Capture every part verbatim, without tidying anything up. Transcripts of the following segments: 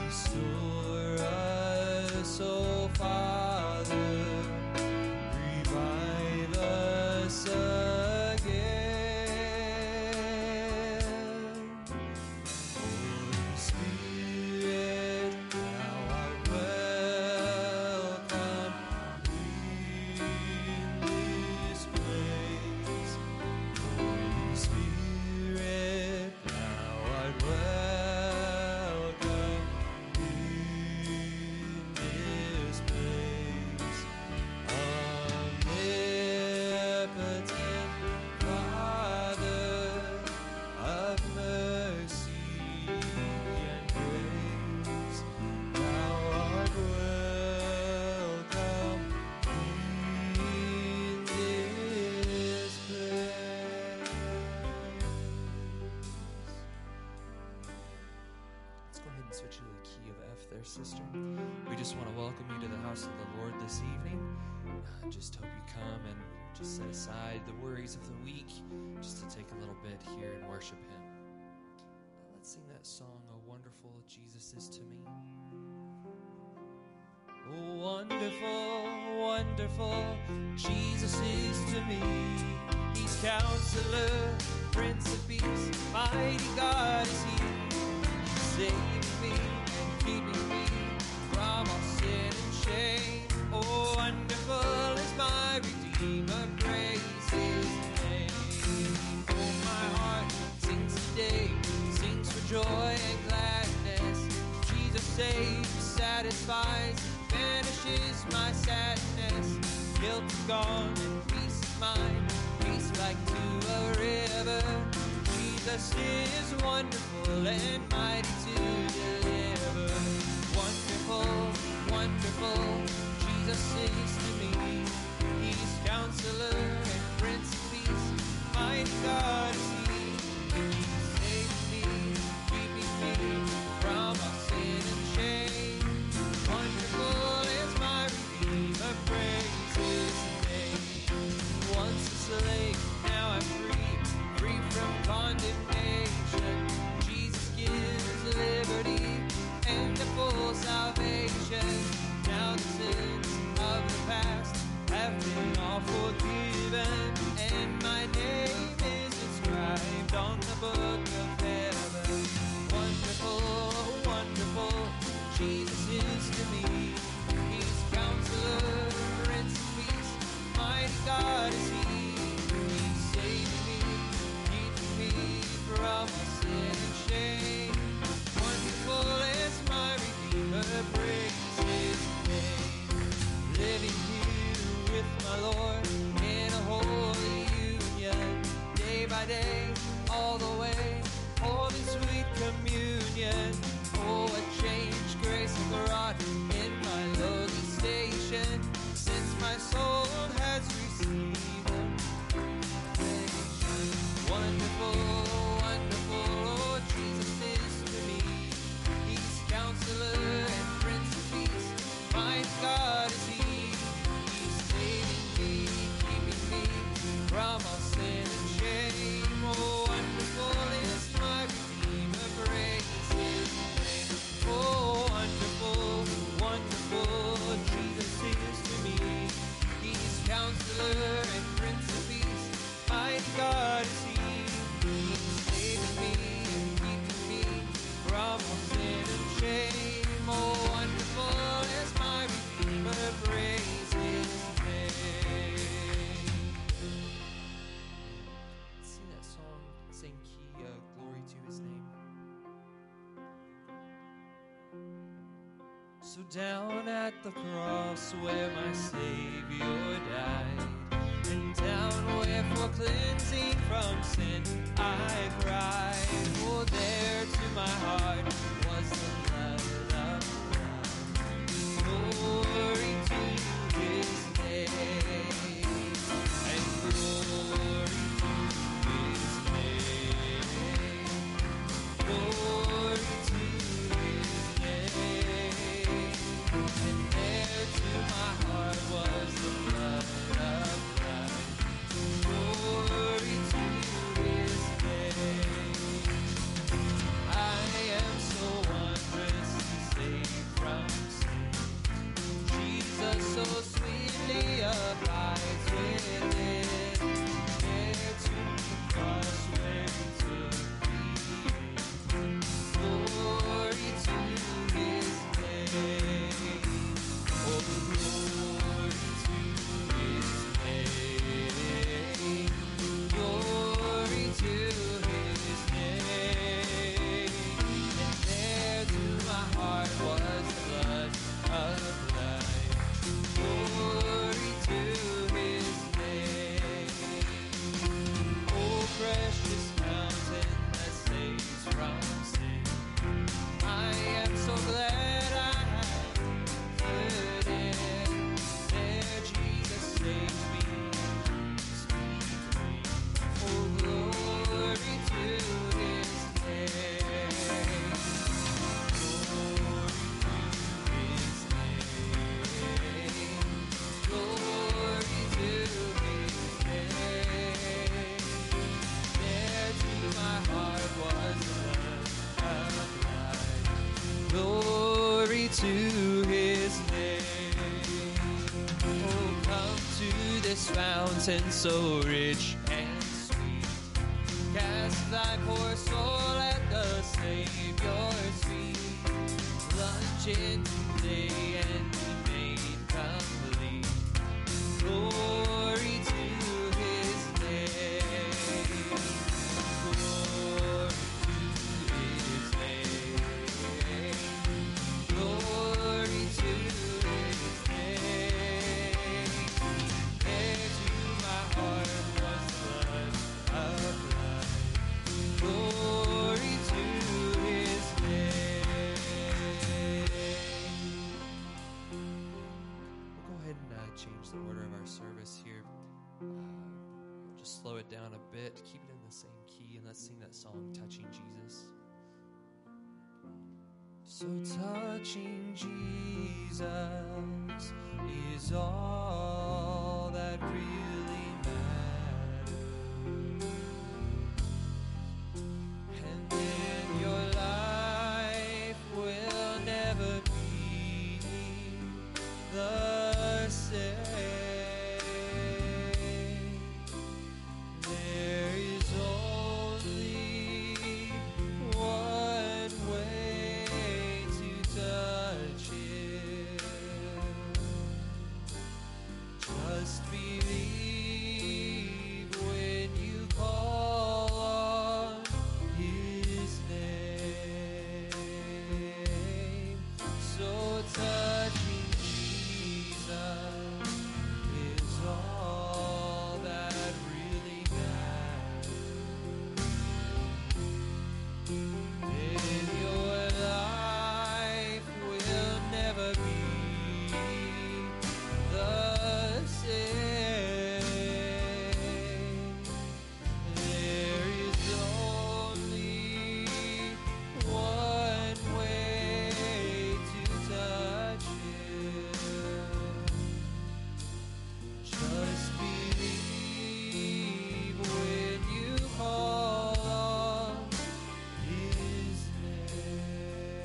Restore us, O Father, revive us again. Holy Spirit, thou art welcome in this place. Holy Spirit, thou art welcome in this place. Omnipotent Father of mercy and grace, thou art welcome in this place. Let's go ahead and switch to the key of F there, sister. We just want to welcome you to the house of the Lord this evening. Uh, just hope you come and just set aside the worries of the week just to take a little bit here and worship Him. Uh, let's sing that song, "Oh Wonderful Jesus Is to Me." Oh, wonderful, wonderful Jesus is to me. He's Counselor, Prince of Peace, mighty God is He. He's saving me and keeping me from all sin and shame. Oh, wonderful is my Redeemer, praise His name. Oh, my heart sings today, sings for joy and gladness. Jesus saves, satisfies, vanishes my sadness. Guilt is gone and peace is mine, peace like to a river. Jesus is wonderful and mighty to deliver. Wonderful, wonderful, Jesus is to me. He's Counselor and Prince of Peace, mighty God is He. He's saving me, keeping me from all sin and shame. Wonderful is my Redeemer, praise His name. Once a slave, now I'm free, free from condemnation. Jesus gives liberty and a full salvation. Now the sins of the past have been all forgiven, and my name is inscribed on the book of heaven. Wonderful, wonderful, Jesus is to me. He's Counselor, Prince of Peace, mighty God is He. He's saving me, keeping me from all sin and shame. Wonderful is my Redeemer, praise His name. Living here with my Lord in a holy union, day by day, all the way, holy sweet communion. Oh, what change grace has wrought in my lowly station, since my soul has received Him. Wonderful, wonderful, oh, Jesus is to me. He's Counselor and Prince of Peace, mighty God is He. He's saving me, keeping me from all sin and shame. Oh, wonderful is my Redeemer, praise His name. Oh, wonderful, wonderful, Jesus is to me. He's Counselor and Prince of Peace, mighty God is He. He's saving me and keeping me from all sin and shame. Oh, wonderful is my Redeemer, praise His name. Let's sing that song, same key, uh, glory to His name. So down at the cross where my Savior died, and down where for cleansing from sin I cried, oh, there to my heart was the blood of Christ. Glory to His name, and glory to His name, glory to His name. And there to my heart was the blood of Christ. Glory to His name. I am so wondrous. to his name. Oh, come to this fountain so rich and sweet. Cast thy poor soul at the Savior's feet. Plunge in today and be made complete. Glory to his name. Glory to his name. Glory to his name. There to my heart was blood of blood. Glory to his name. We'll go ahead and uh, change the order of our service here. Uh, we'll just slow it down a bit, keep it in the same key, and let's sing that song, Touching Jesus. So touching Jesus is all that really matters. And then your life will never be the same. There is only one way to touch Him. Just believe when you call on His name. So touching Jesus is all that really matters. Then your life will never be the same. There is only one way to touch Him. Just believe when you call on His name.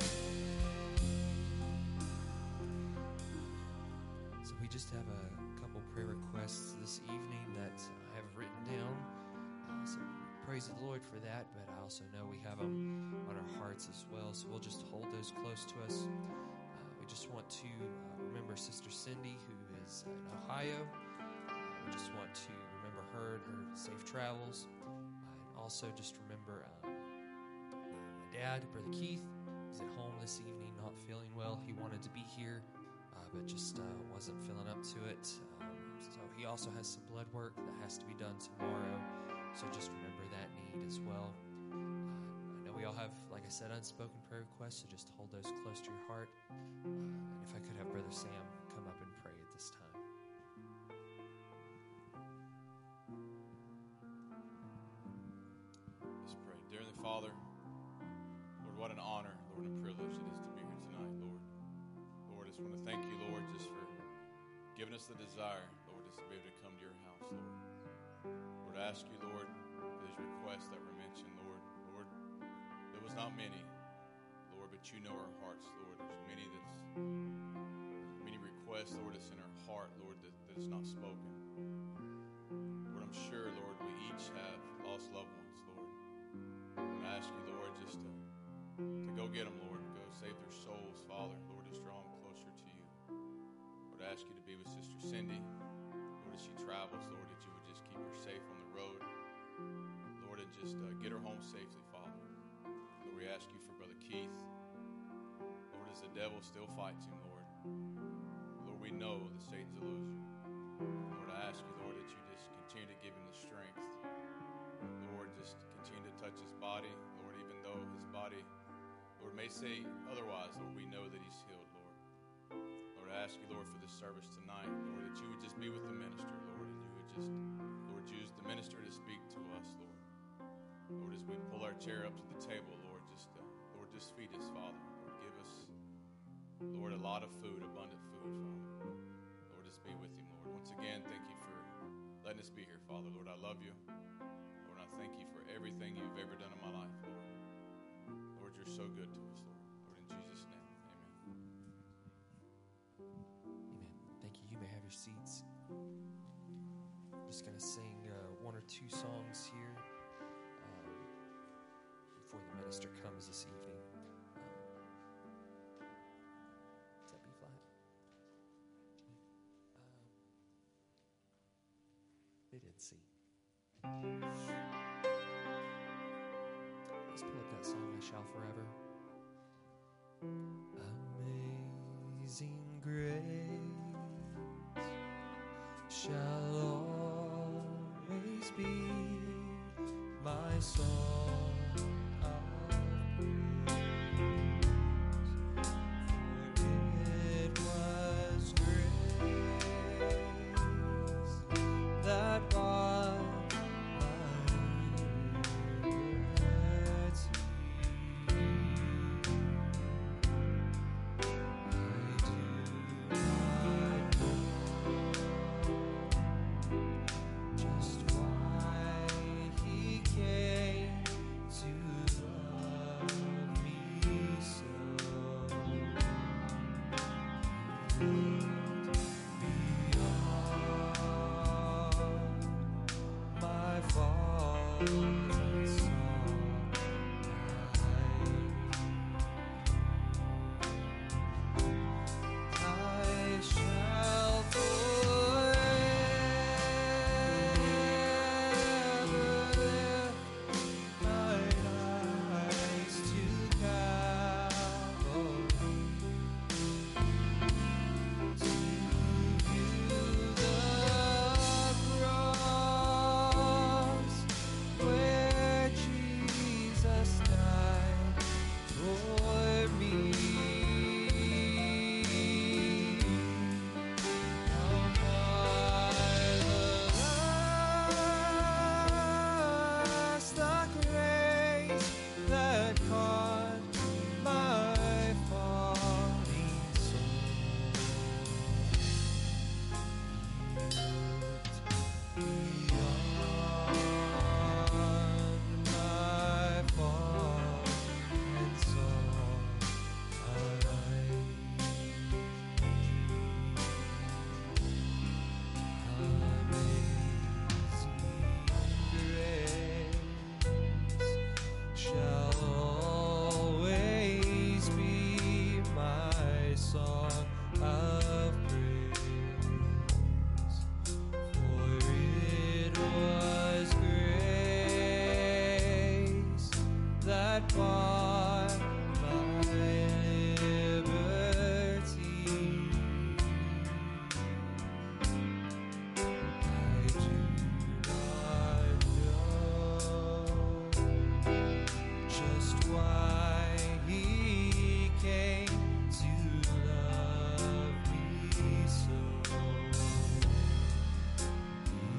So we just have a couple prayer requests this evening that I have written down. Uh, so praise the Lord for that, but I also know we have them on our hearts as well. So we'll just hold those close to us. Uh, we just want to uh, remember Sister Cindy, who is uh, in Ohio. We just want to remember her and her safe travels. Uh, and also just remember um, my dad, Brother Keith, is at home this evening, not feeling well. He wanted to be here, uh, but just uh, wasn't feeling up to it. Um, so he also has some blood work that has to be done tomorrow. So just remember that need as well. Uh, I know we all have, like I said, unspoken prayer requests, so just hold those close to your heart. Uh, and if I could have Brother Sam come up and pray at this time. Let's pray. Dear Heavenly Father, Lord, what an honor, Lord, and a privilege it is to be here tonight, Lord. Lord, I just want to thank you, Lord, just for giving us the desire, Lord, just to be able to come to your house, Lord. Lord, I ask you, Lord, for these requests that were mentioned, Lord. Lord, there was not many, Lord, but you know our hearts, Lord. There's many that's many requests, Lord, that's in our heart, Lord, that, that is not spoken. Lord, I'm sure, Lord, we each have lost loved ones, Lord. And I ask you, Lord, just to, to go get them, Lord, and go save their souls, Father. Lord, just draw them closer to you. Lord, I ask you to be with Sister Cindy. Lord, as she travels, Lord, that you would just keep her safe on the road. Lord, and just uh, get her home safely, Father. Lord, we ask you for Brother Keith. Lord, as the devil still fights him, Lord. Lord, we know that Satan's a loser. Lord, I ask you, Lord, that you just continue to give him the strength. Lord, just continue to touch his body. Lord, even though his body, Lord, may say otherwise, Lord, we know that he's healed, Lord. Lord, I ask you, Lord, for this service tonight, Lord, that you would just be with the minister, Lord, and you would just, Lord, use the minister to speak to us, Lord. Lord, as we pull our chair up to the table, Lord, just, uh, Lord, just feed us, Father. Lord, give us, Lord, a lot of food, abundant food, Father. Lord, just be with him, Lord. Once again, thank you for letting us be here, Father. Lord, I love you. Lord, I thank you for everything you've ever done in my life, Lord. Lord, you're so good to us, Lord. Lord, in Jesus' name, amen. your seats. I'm just going to sing uh, one or two songs here um, before the minister comes this evening. Um, is that B flat? Um, they did C. Let's pull up that song, I Shall Forever. Amazing grace shall always be my song of praise, for it was grace that bought my liberty.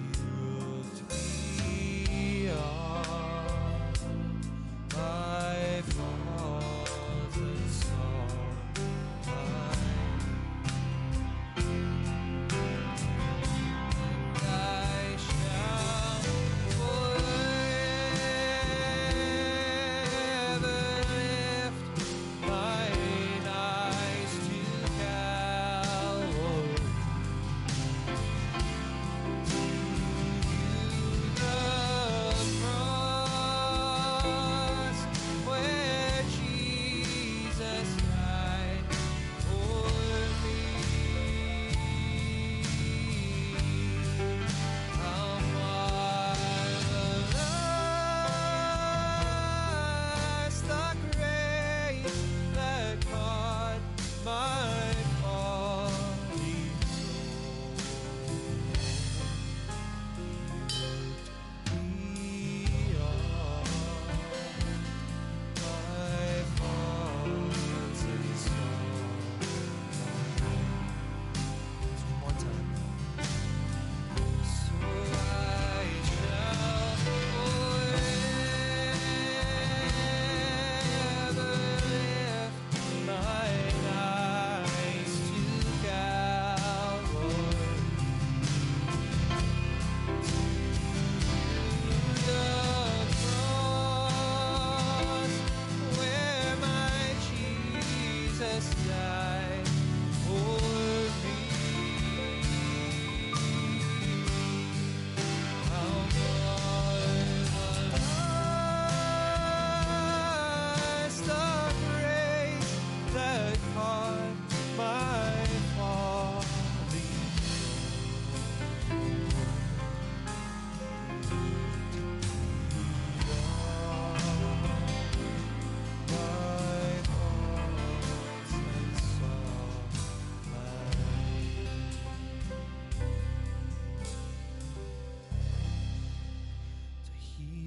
My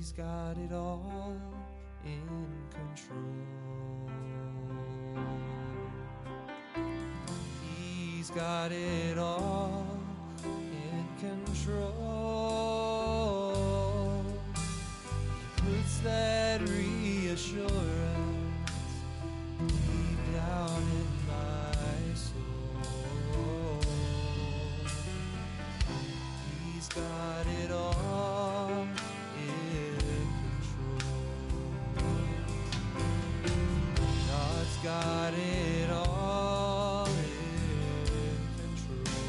He's got it all in control. He's got it all in control. He puts that reassurance deep down in my soul. He's got it all in control. God's got it all in control.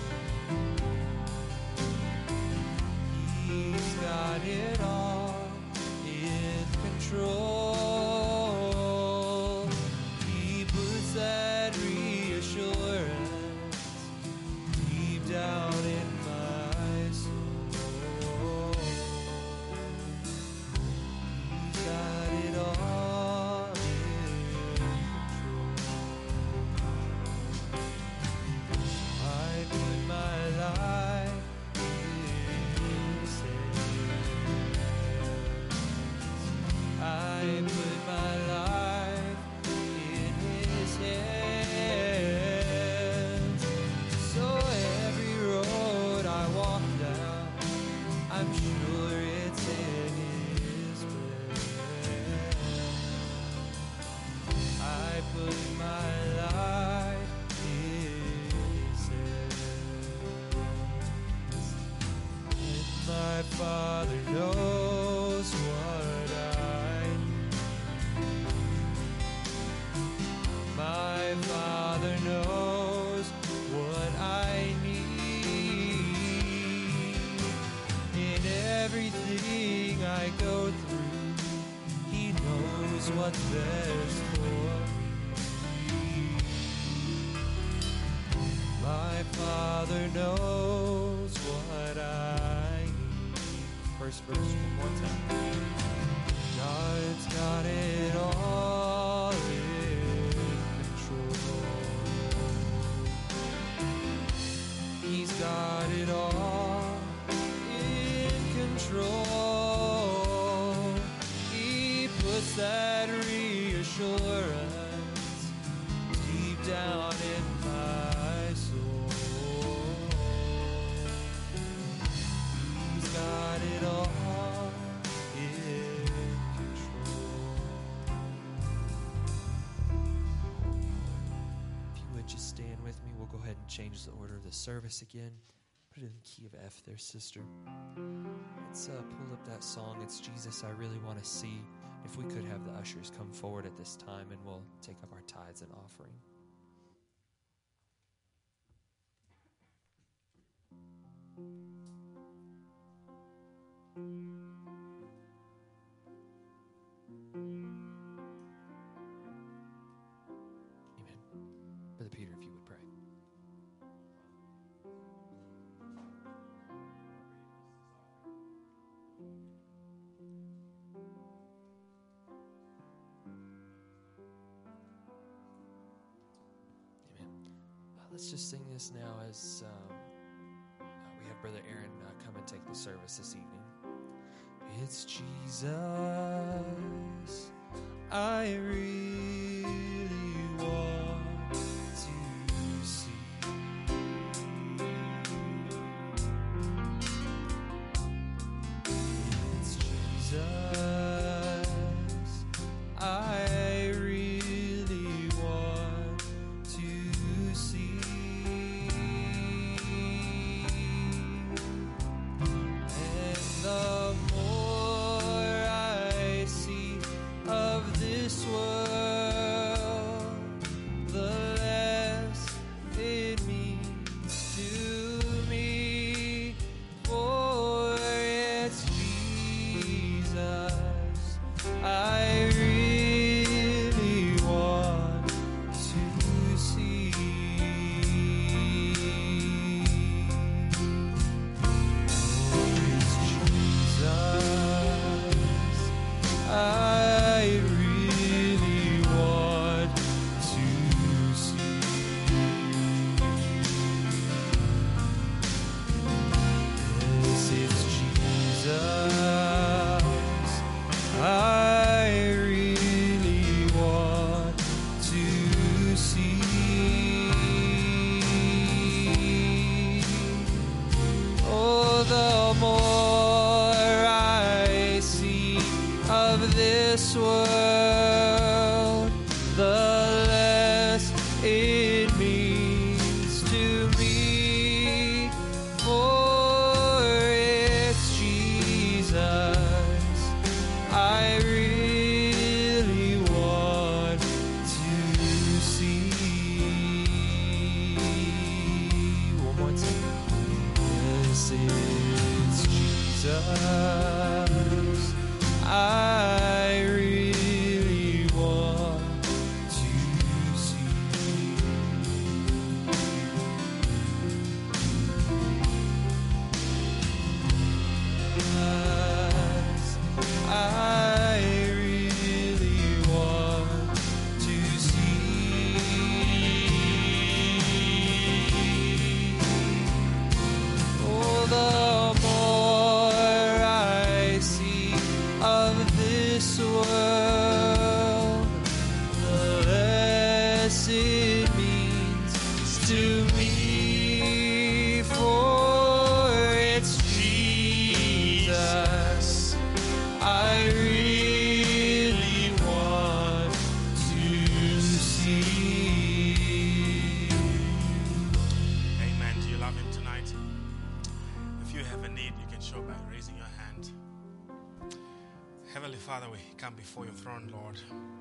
He's got it all in control. He puts that reassurance deep down in my soul. He's got it all in control. I put my life in His hands. I put my life in His hands. So every road I walk down, I'm sure it's in His plan. I put my life in His hands. And my Father knows what I need. My Father knows what I need. In everything I go through, He knows what's best for me. My Father knows what I need. First verse one more time. God's got it all in control. He's got it all in control. He puts that reassurance deep down in my soul. He's got it all in control. If you would just stand with me, we'll go ahead and change the order of the service again. Put it in the key of F there, sister. Let's uh, pull up that song. It's Jesus, I Really Want to See. If we could have the ushers come forward at this time, and we'll take up our tithes and offering. Amen. Brother Peter, if you would pray. Let's just sing this now as um, uh, we have Brother Aaron uh, come and take the service this evening. It's Jesus, I really want to see. It's Jesus, I really want to see. And the more I see of this world, this world, the less it means to me. For it's Jesus I really want to see. One more time. This is Jesus I really want to see. I really want to see. Oh, the more I see of this world, the less it means to me. For it's Jesus I really want to see. Amen. Do you love him tonight? If you have a need, you can show by raising your hand. Heavenly Father, we come before your throne, Lord.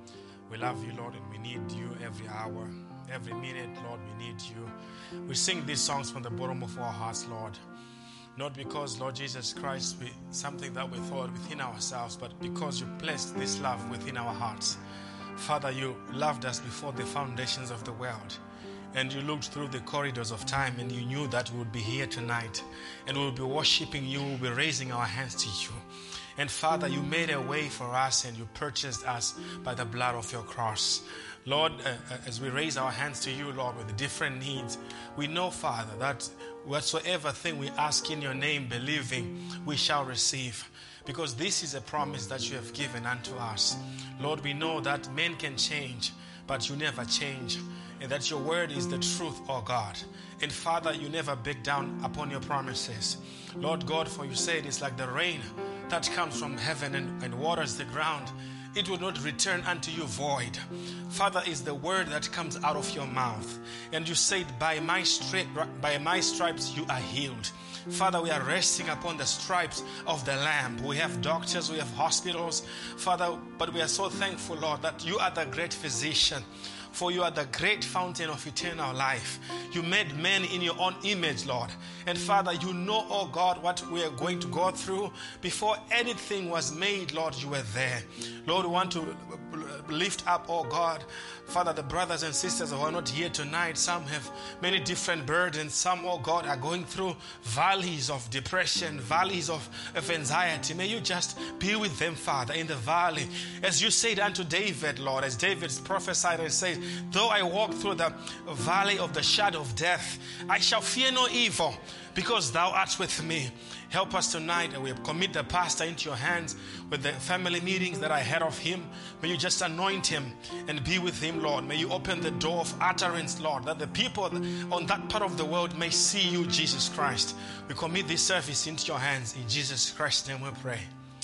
We love you, Lord, and we need you every hour, every minute, Lord, we need you. We sing these songs from the bottom of our hearts, Lord. Not because, Lord Jesus Christ, we, something that we thought within ourselves, but because you placed this love within our hearts. Father, you loved us before the foundations of the world. And you looked through the corridors of time and you knew that we would be here tonight. And we will be worshiping you, we will be raising our hands to you. And Father, you made a way for us and you purchased us by the blood of your cross. Lord, uh, as we raise our hands to you, Lord, with the different needs, we know, Father, that whatsoever thing we ask in your name, believing, we shall receive. Because this is a promise that you have given unto us. Lord, we know that men can change, but you never change. And that your word is the truth, oh God. And Father, you never back down upon your promises. Lord God, for you said it's like the rain that comes from heaven and, and waters the ground. It will not return unto you void. Father, is the word that comes out of your mouth. And you said, by my, stri- by my stripes you are healed. Father, we are resting upon the stripes of the Lamb. We have doctors, we have hospitals, Father, but we are so thankful, Lord, that you are the great physician. For you are the great fountain of eternal life. You made men in your own image, Lord. And Father, you know, oh God, what we are going to go through. Before anything was made, Lord, you were there. Lord, we want to lift up, oh God, Father, the brothers and sisters who are not here tonight. Some have many different burdens. Some, oh God, are going through valleys of depression, valleys of, of anxiety. May you just be with them, Father, in the valley. As you said unto David, Lord, as David prophesied and said, though I walk through the valley of the shadow of death, I shall fear no evil, because thou art with me. Help us tonight, and we commit the pastor into your hands with the family meetings that I had of him. May you just anoint him and be with him, Lord. May you open the door of utterance, Lord, that the people on that part of the world may see you, Jesus Christ. We commit this service into your hands. In Jesus Christ's name we pray.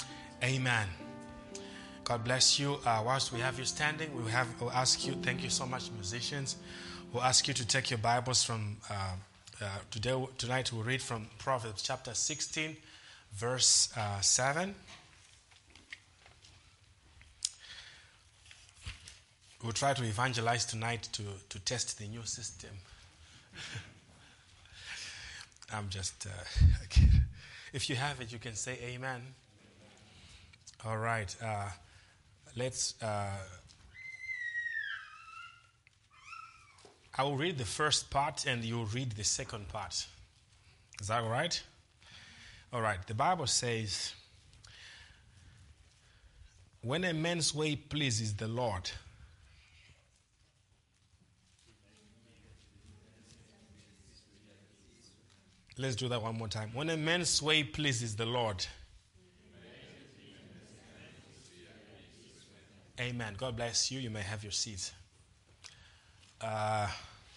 Amen. God bless you. Uh, whilst we have you standing, we have we'll ask you, thank you so much, musicians. We'll ask you to take your Bibles from uh, Uh, today, tonight we'll read from Proverbs chapter sixteen, verse uh, seven. We'll try to evangelize tonight to, to test the new system. I'm just, uh, okay. If you have it, you can say amen. All right. Uh, let's... Uh, I will read the first part and you'll read the second part. Is that all right? All right. The Bible says, when a man's way pleases the Lord, let's do that one more time. When a man's way pleases the Lord, amen. God bless you. You may have your seats. Uh,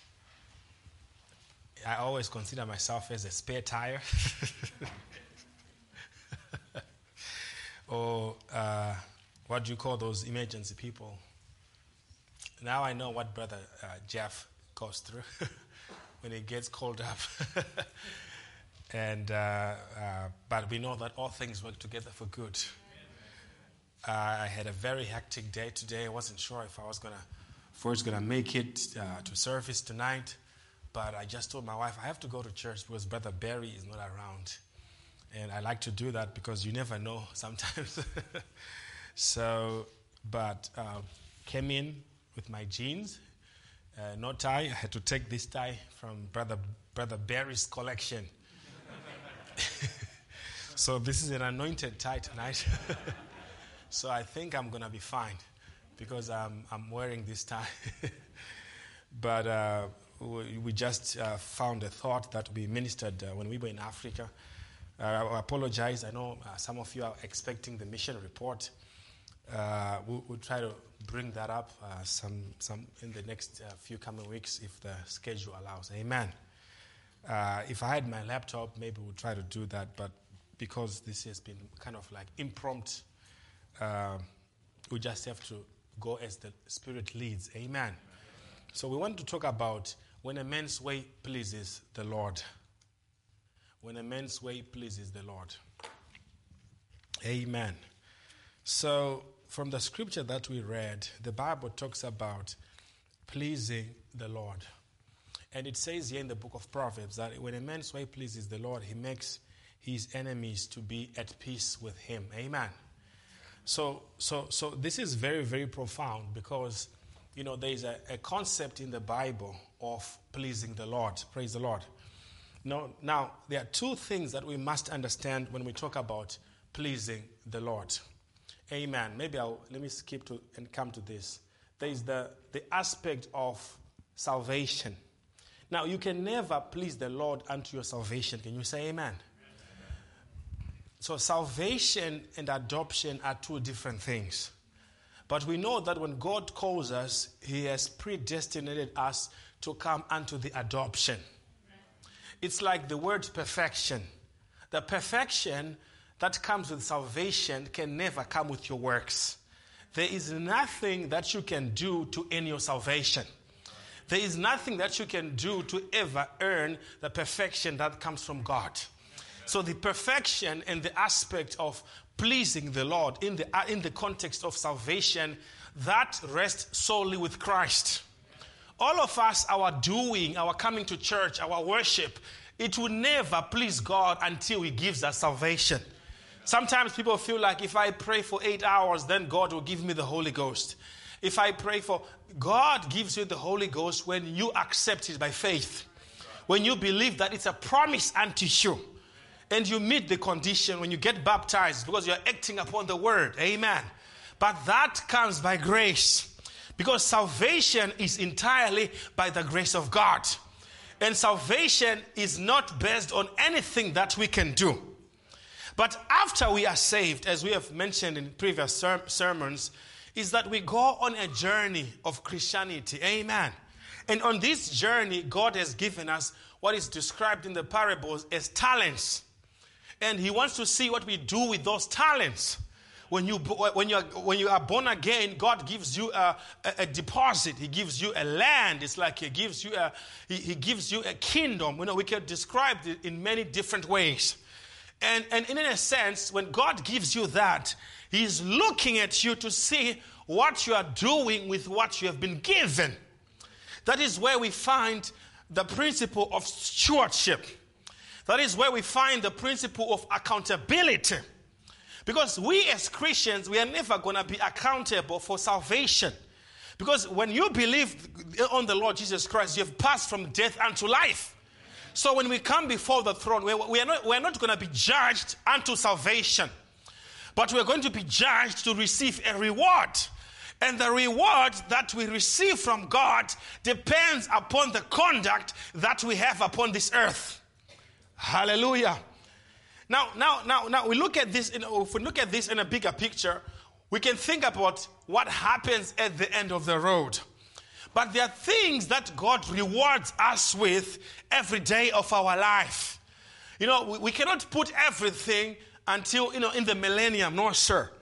I always consider myself as a spare tire. or uh, what do you call those emergency people? Now I know what Brother uh, Jeff goes through when he gets called up. and uh, uh, But we know that all things work together for good. Uh, I had a very hectic day today. I wasn't sure if I was gonna first gonna make it uh, to service tonight, but I just told my wife I have to go to church because Brother Barry is not around, and I like to do that because you never know sometimes. So, but uh, came in with my jeans, uh, no tie. I had to take this tie from Brother Brother Barry's collection. So this is an anointed tie tonight. So I think I'm going to be fine because I'm, I'm wearing this tie. But uh, we, we just uh, found a thought that we ministered uh, when we were in Africa. Uh, I apologize. I know uh, some of you are expecting the mission report. Uh, we'll, we'll try to bring that up uh, some, some in the next uh, few coming weeks if the schedule allows. Amen. Uh, if I had my laptop, maybe we'll try to do that. But because this has been kind of like impromptu, Uh, we just have to go as the Spirit leads. Amen. Amen. So we want to talk about when a man's way pleases the Lord. When a man's way pleases the Lord. Amen. So from the scripture that we read, the Bible talks about pleasing the Lord. And it says here in the book of Proverbs that when a man's way pleases the Lord, he makes his enemies to be at peace with him. Amen. So, so, so this is very, very profound because, you know, there is a, a concept in the Bible of pleasing the Lord. Praise the Lord. Now, now, there are two things that we must understand when we talk about pleasing the Lord. Amen. Maybe I'll let me skip to and come to this. There is the, the aspect of salvation. Now, you can never please the Lord unto your salvation. Can you say amen? So salvation and adoption are two different things. But we know that when God calls us, he has predestinated us to come unto the adoption. It's like the word perfection. The perfection that comes with salvation can never come with your works. There is nothing that you can do to earn your salvation. There is nothing that you can do to ever earn the perfection that comes from God. So the perfection and the aspect of pleasing the Lord in the uh, in the context of salvation, that rests solely with Christ. All of us, our doing, our coming to church, our worship, it will never please God until he gives us salvation. Sometimes people feel like if I pray for eight hours, then God will give me the Holy Ghost. If I pray for... God gives you the Holy Ghost when you accept it by faith. When you believe that it's a promise unto you. And you meet the condition when you get baptized because you're acting upon the word. Amen. But that comes by grace. Because salvation is entirely by the grace of God. And salvation is not based on anything that we can do. But after we are saved, as we have mentioned in previous ser- sermons, is that we go on a journey of Christianity. Amen. And on this journey, God has given us what is described in the parables as talents. And he wants to see what we do with those talents. When you when you are, when you are born again, God gives you a, a, a deposit. He gives you a land. It's like he gives you a he, he gives you a kingdom. You know, we can describe it in many different ways. And and in a sense, when God gives you that, he's looking at you to see what you are doing with what you have been given. That is where we find the principle of stewardship. That is where we find the principle of accountability. Because we as Christians, we are never going to be accountable for salvation. Because when you believe on the Lord Jesus Christ, you have passed from death unto life. So when we come before the throne, we are not, we are not going to be judged unto salvation. But we are going to be judged to receive a reward. And the reward that we receive from God depends upon the conduct that we have upon this earth. Hallelujah. Now, now, now, now we look at this. In, if we look at this in a bigger picture, we can think about what happens at the end of the road. But there are things that God rewards us with every day of our life. You know, we, we cannot put everything until, you know, in the millennium. No, sir.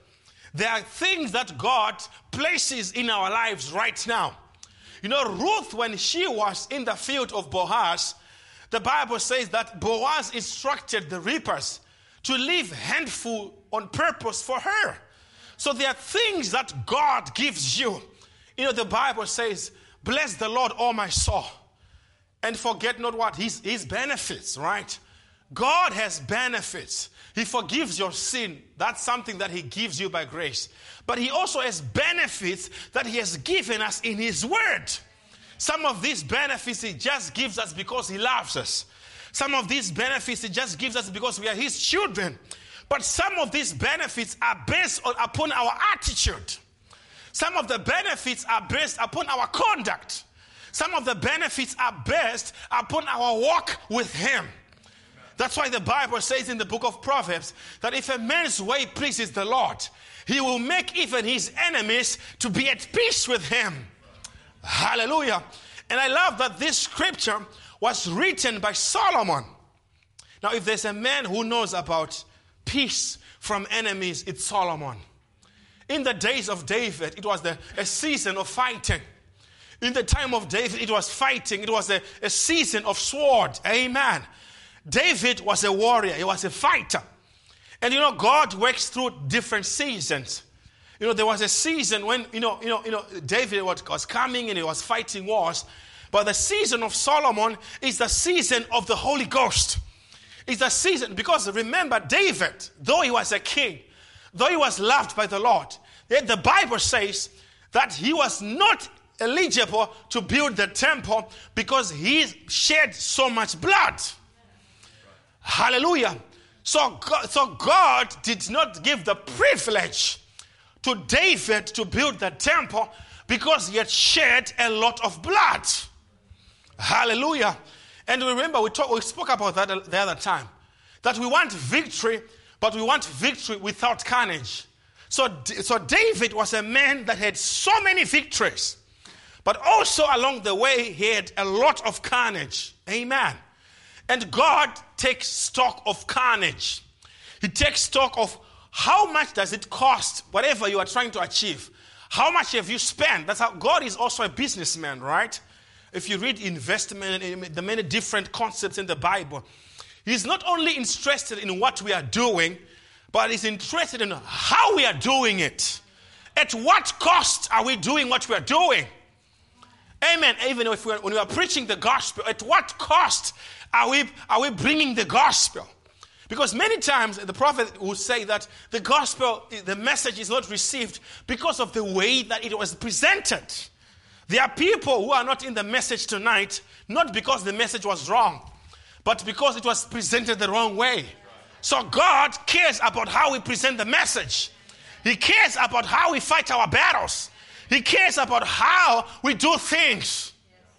There are things that God places in our lives right now. You know, Ruth, when she was in the field of Boaz, the Bible says that Boaz instructed the reapers to leave handful on purpose for her. So there are things that God gives you. You know, the Bible says, bless the Lord, all my soul, and forget not what? His, his benefits, right? God has benefits. He forgives your sin. That's something that he gives you by grace. But he also has benefits that he has given us in his word. Some of these benefits he just gives us because he loves us. Some of these benefits he just gives us because we are his children. But some of these benefits are based on, upon our attitude. Some of the benefits are based upon our conduct. Some of the benefits are based upon our walk with him. That's why the Bible says in the book of Proverbs that if a man's way pleases the Lord, he will make even his enemies to be at peace with him. Hallelujah. And I love that this scripture was written by Solomon. Now, if there's a man who knows about peace from enemies, it's Solomon. In the days of David, it was the, a season of fighting. In the time of David, it was fighting. It was a, a season of sword. Amen. David was a warrior. He was a fighter. And you know, God works through different seasons. You know, there was a season when, you know, you know, you know, David was, was coming and he was fighting wars. But the season of Solomon is the season of the Holy Ghost. It's the season, because remember, David, though he was a king, though he was loved by the Lord, yet the Bible says that he was not eligible to build the temple because he shed so much blood. Hallelujah. So God, so God did not give the privilege to David to build the temple because he had shed a lot of blood. Hallelujah. And remember, we, talk, we spoke about that the other time, that we want victory, but we want victory without carnage. So, so David was a man that had so many victories, but also along the way, he had a lot of carnage. Amen. And God takes stock of carnage. He takes stock of how much does it cost, whatever you are trying to achieve. How much have you spent? That's how God is also a businessman, right? If you read investment and the many different concepts in the Bible, he's not only interested in what we are doing, but he's interested in how we are doing it. At what cost are we doing what we are doing? Amen. Even if we are, when we are preaching the gospel, at what cost are we, are we bringing the gospel? Because many times the prophet will say that the gospel, the message is not received because of the way that it was presented. There are people who are not in the message tonight, not because the message was wrong, but because it was presented the wrong way. So God cares about how we present the message. He cares about how we fight our battles. He cares about how we do things.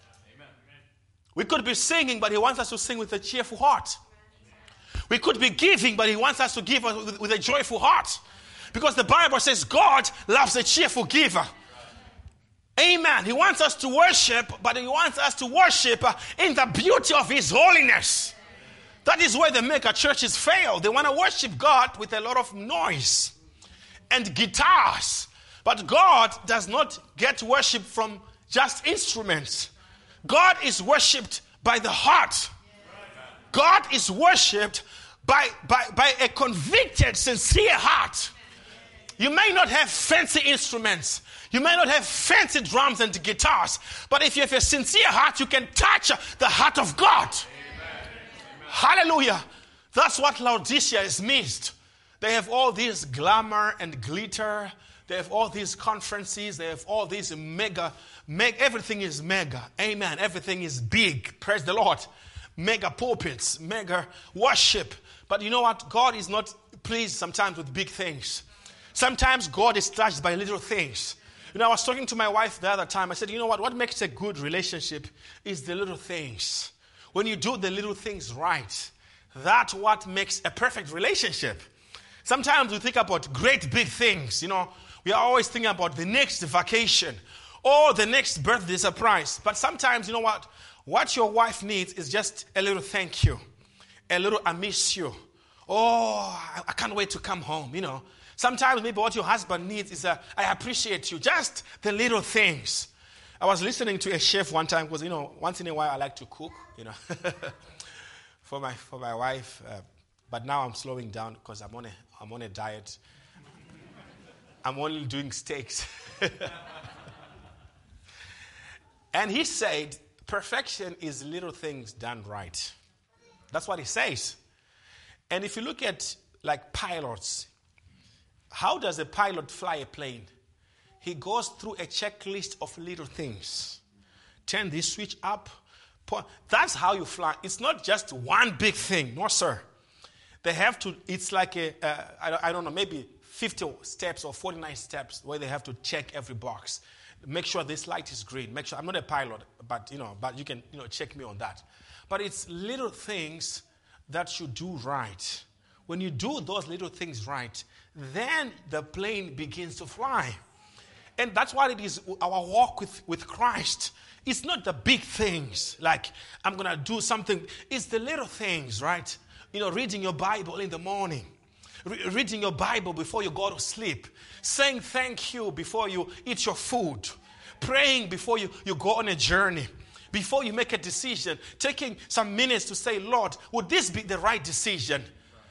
We could be singing, but he wants us to sing with a cheerful heart. We could be giving, but he wants us to give with a joyful heart. Because the Bible says God loves a cheerful giver. Amen. He wants us to worship, but he wants us to worship in the beauty of his holiness. That is where the mega churches fail. They want to worship God with a lot of noise and guitars. But God does not get worship from just instruments. God is worshipped by the heart. God is worshipped by, by, by a convicted, sincere heart. You may not have fancy instruments. You may not have fancy drums and guitars, but if you have a sincere heart, you can touch the heart of God. Amen. Hallelujah. That's what Laodicea is missed. They have all this glamour and glitter. They have all these conferences. They have all these mega, mega, everything is mega. Amen. Everything is big. Praise the Lord. Mega pulpits, mega worship. But you know what? God is not pleased sometimes with big things. Sometimes God is touched by little things. You know, I was talking to my wife the other time. I said, you know what? What makes a good relationship is the little things. When you do the little things right, that's what makes a perfect relationship. Sometimes we think about great big things. You know, we are always thinking about the next vacation or the next birthday surprise. But sometimes, you know what? What your wife needs is just a little thank you, a little I miss you. Oh, I can't wait to come home, you know. Sometimes maybe what your husband needs is, a, I appreciate you. Just the little things. I was listening to a chef one time because, you know, once in a while I like to cook, you know, for my for my wife. Uh, but now I'm slowing down because I'm on a I'm on a diet. I'm only doing steaks. And he said, perfection is little things done right. That's what he says. And if you look at like pilots, how does a pilot fly a plane? He goes through a checklist of little things. Turn this switch up. That's how you fly. It's not just one big thing. No, sir. They have to, it's like a, uh, I, I don't know, maybe fifty steps or forty-nine steps where they have to check every box. Make sure this light is green. Make sure, I'm not a pilot, but, you know, but you can, you know, check me on that. But it's little things that you do right. When you do those little things right, then the plane begins to fly. And that's what it is, our walk with, with Christ. It's not the big things, like I'm going to do something. It's the little things, right? You know, reading your Bible in the morning. Re- reading your Bible before you go to sleep. Saying thank you before you eat your food. Praying before you, you go on a journey. Before you make a decision. Taking some minutes to say, Lord, would this be the right decision?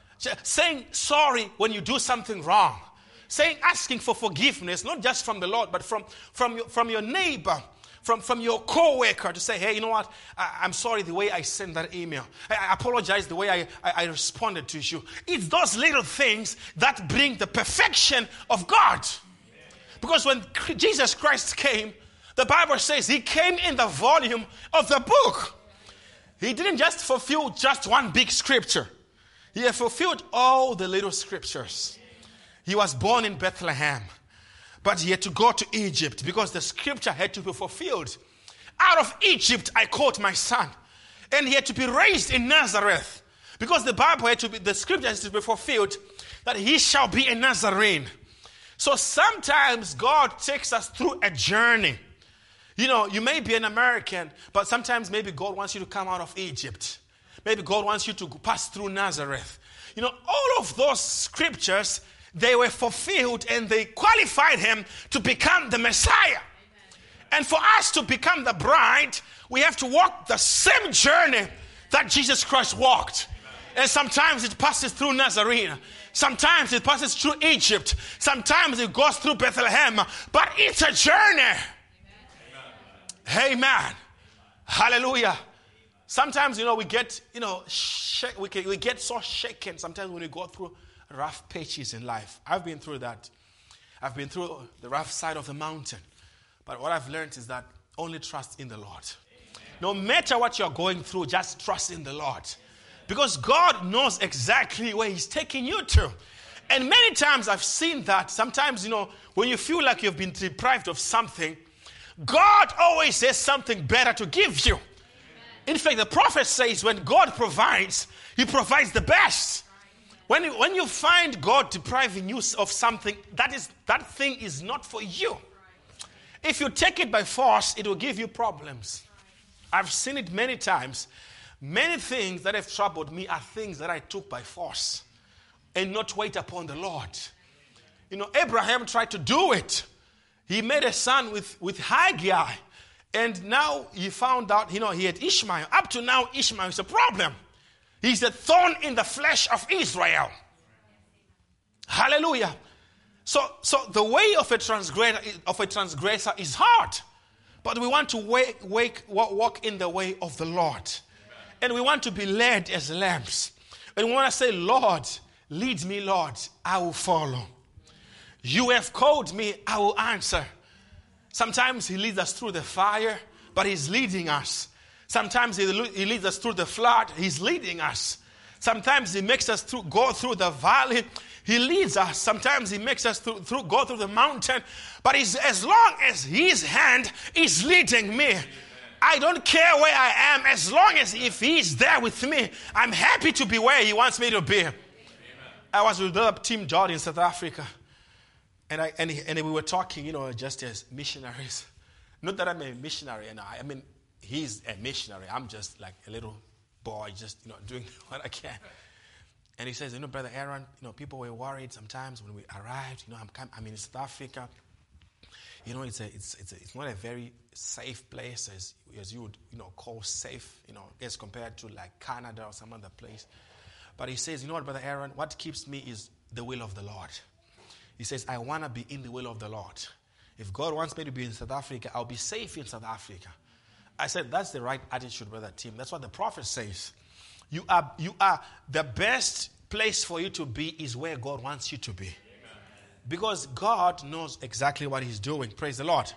Saying sorry when you do something wrong. Saying, asking for forgiveness, not just from the Lord, but from, from, your, from your neighbor, from, from your co-worker to say, hey, you know what, I, I'm sorry the way I sent that email. I, I apologize the way I, I, I responded to you. It's those little things that bring the perfection of God. Because when Jesus Christ came, the Bible says he came in the volume of the book. He didn't just fulfill just one big scripture. He had fulfilled all the little scriptures. He was born in Bethlehem, but he had to go to Egypt because the scripture had to be fulfilled. Out of Egypt I called my son. And he had to be raised in Nazareth because the Bible had to be, the scripture has to be fulfilled that he shall be a Nazarene. So sometimes God takes us through a journey. You know, you may be an American, but sometimes maybe God wants you to come out of Egypt. Maybe God wants you to pass through Nazareth. You know, all of those scriptures, they were fulfilled and they qualified him to become the Messiah. Amen. And for us to become the bride, we have to walk the same journey that Jesus Christ walked. Amen. And sometimes it passes through Nazarene. Sometimes it passes through Egypt. Sometimes it goes through Bethlehem. But it's a journey. Amen. Amen. Hallelujah. Sometimes, you know, we get, you know, shake, we, can, we get so shaken sometimes when we go through rough patches in life. I've been through that. I've been through the rough side of the mountain. But what I've learned is that only trust in the Lord. Amen. No matter what you're going through, just trust in the Lord. Because God knows exactly where he's taking you to. And many times I've seen that. Sometimes, you know, when you feel like you've been deprived of something, God always has something better to give you. In fact, the prophet says when God provides, he provides the best. When you, when you find God depriving you of something, that is that thing is not for you. If you take it by force, it will give you problems. I've seen it many times. Many things that have troubled me are things that I took by force and not wait upon the Lord. You know, Abraham tried to do it. He made a son with, with Hagar. And now he found out, you know, he had Ishmael. Up to now, Ishmael is a problem. He's a thorn in the flesh of Israel. Hallelujah. So, so the way of a transgressor, of a transgressor is hard. But we want to wake, wake, walk in the way of the Lord. Amen. And we want to be led as lambs. And we want to say, Lord, lead me, Lord, I will follow. You have called me, I will answer. Sometimes he leads us through the fire, but he's leading us. Sometimes he leads us through the flood, he's leading us. Sometimes he makes us through, go through the valley, he leads us. Sometimes he makes us through, through go through the mountain, but he's, as long as his hand is leading me, I don't care where I am, as long as if he's there with me, I'm happy to be where he wants me to be. Amen. I was with the team George in South Africa. And I and, he, and we were talking, you know, just as missionaries. Not that I'm a missionary, and I, I mean, he's a missionary. I'm just like a little boy, just, you know, doing what I can. And he says, you know, Brother Aaron, you know, people were worried sometimes when we arrived. You know, I'm, come, I'm in South Africa. You know, it's a, it's, it's, a, it's not a very safe place as, as you would, you know, call safe, you know, as compared to like Canada or some other place. But he says, you know what, Brother Aaron, what keeps me is the will of the Lord. He says, I want to be in the will of the Lord. If God wants me to be in South Africa, I'll be safe in South Africa. I said, that's the right attitude, Brother Tim. That's what the prophet says. You are, you are, the best place for you to be is where God wants you to be. Amen. Because God knows exactly what he's doing. Praise the Lord.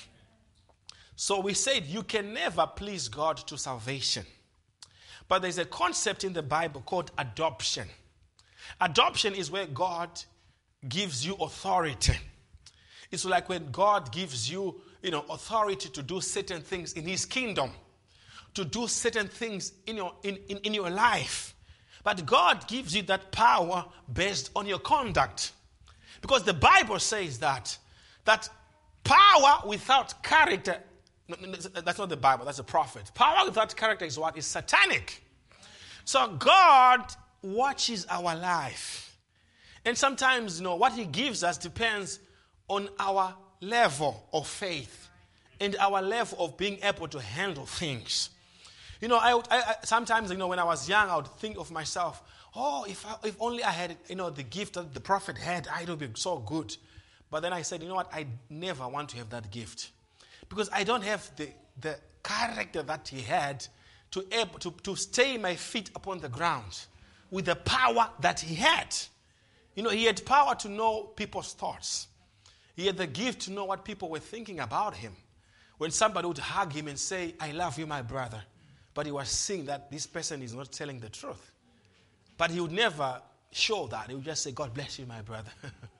So we said you can never please God to salvation. But there's a concept in the Bible called adoption. Adoption is where God gives you authority. It's like when God gives you, you know, authority to do certain things in his kingdom, to do certain things in your, in, in, in your life. But God gives you that power based on your conduct. Because the Bible says that, that power without character, no, no, that's not the Bible, that's a prophet. Power without character is what? Is satanic. So God watches our life. And sometimes, you know, what he gives us depends on our level of faith and our level of being able to handle things. You know, I, I sometimes, you know, when I was young, I would think of myself, oh, if I, if only I had, you know, the gift that the prophet had, I would be so good. But then I said, you know what, I never want to have that gift. Because I don't have the, the character that he had to, able, to, to stay my feet upon the ground with the power that he had. You know, he had power to know people's thoughts. He had the gift to know what people were thinking about him. When somebody would hug him and say, I love you, my brother. But he was seeing that this person is not telling the truth. But he would never show that. He would just say, God bless you, my brother.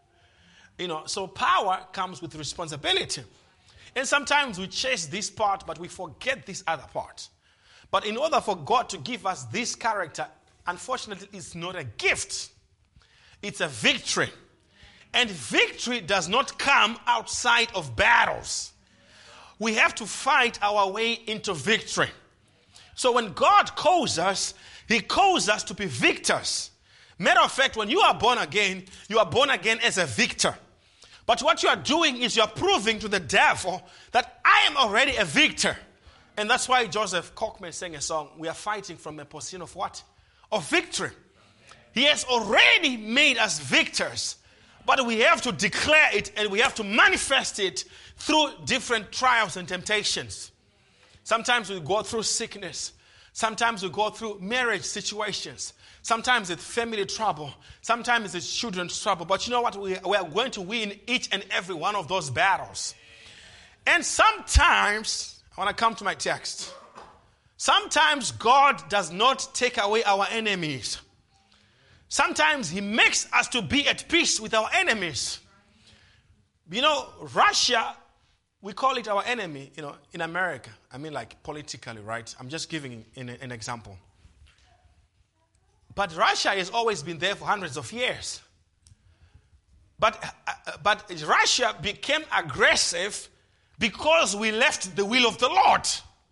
You know, so power comes with responsibility. And sometimes we chase this part, but we forget this other part. But in order for God to give us this character, unfortunately, it's not a gift. It's a victory. And victory does not come outside of battles. We have to fight our way into victory. So when God calls us, he calls us to be victors. Matter of fact, when you are born again, you are born again as a victor. But what you are doing is you are proving to the devil that I am already a victor. And that's why Joseph Cockman sang a song, we are fighting from a position of what? Of victory. He has already made us victors. But we have to declare it and we have to manifest it through different trials and temptations. Sometimes we go through sickness. Sometimes we go through marriage situations. Sometimes it's family trouble. Sometimes it's children's trouble. But you know what? We, we are going to win each and every one of those battles. And sometimes, I want to come to my text. Sometimes God does not take away our enemies. Sometimes he makes us to be at peace with our enemies. You know, Russia, we call it our enemy, you know, in America. I mean, like politically, right? I'm just giving an, an example. But Russia has always been there for hundreds of years. But, uh, but Russia became aggressive because we left the will of the Lord.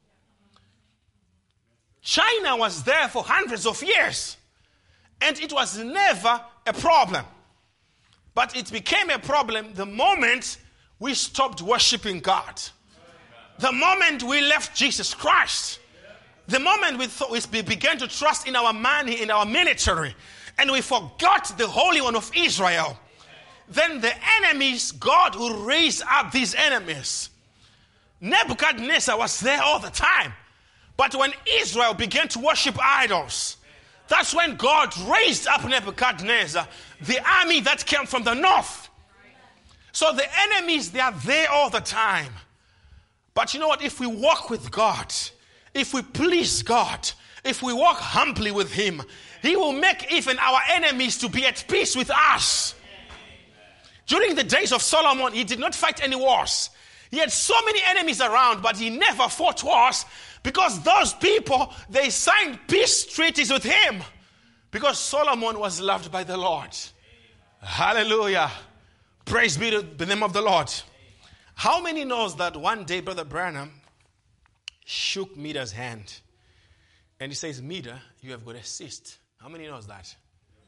China was there for hundreds of years. And it was never a problem. But it became a problem the moment we stopped worshiping God. The moment we left Jesus Christ. The moment we, thought, we began to trust in our money, in our military, and we forgot the Holy One of Israel. Then the enemies, God will raise up these enemies. Nebuchadnezzar was there all the time. But when Israel began to worship idols, that's when God raised up Nebuchadnezzar, the army that came from the north. So the enemies, they are there all the time. But you know what? If we walk with God, if we please God, if we walk humbly with him, he will make even our enemies to be at peace with us. During the days of Solomon, he did not fight any wars. He had so many enemies around, but he never fought wars because those people, they signed peace treaties with him because Solomon was loved by the Lord. Hallelujah. Praise be to the name of the Lord. How many knows that one day Brother Branham shook Mida's hand and he says, Mida, you have got a cyst. How many knows that?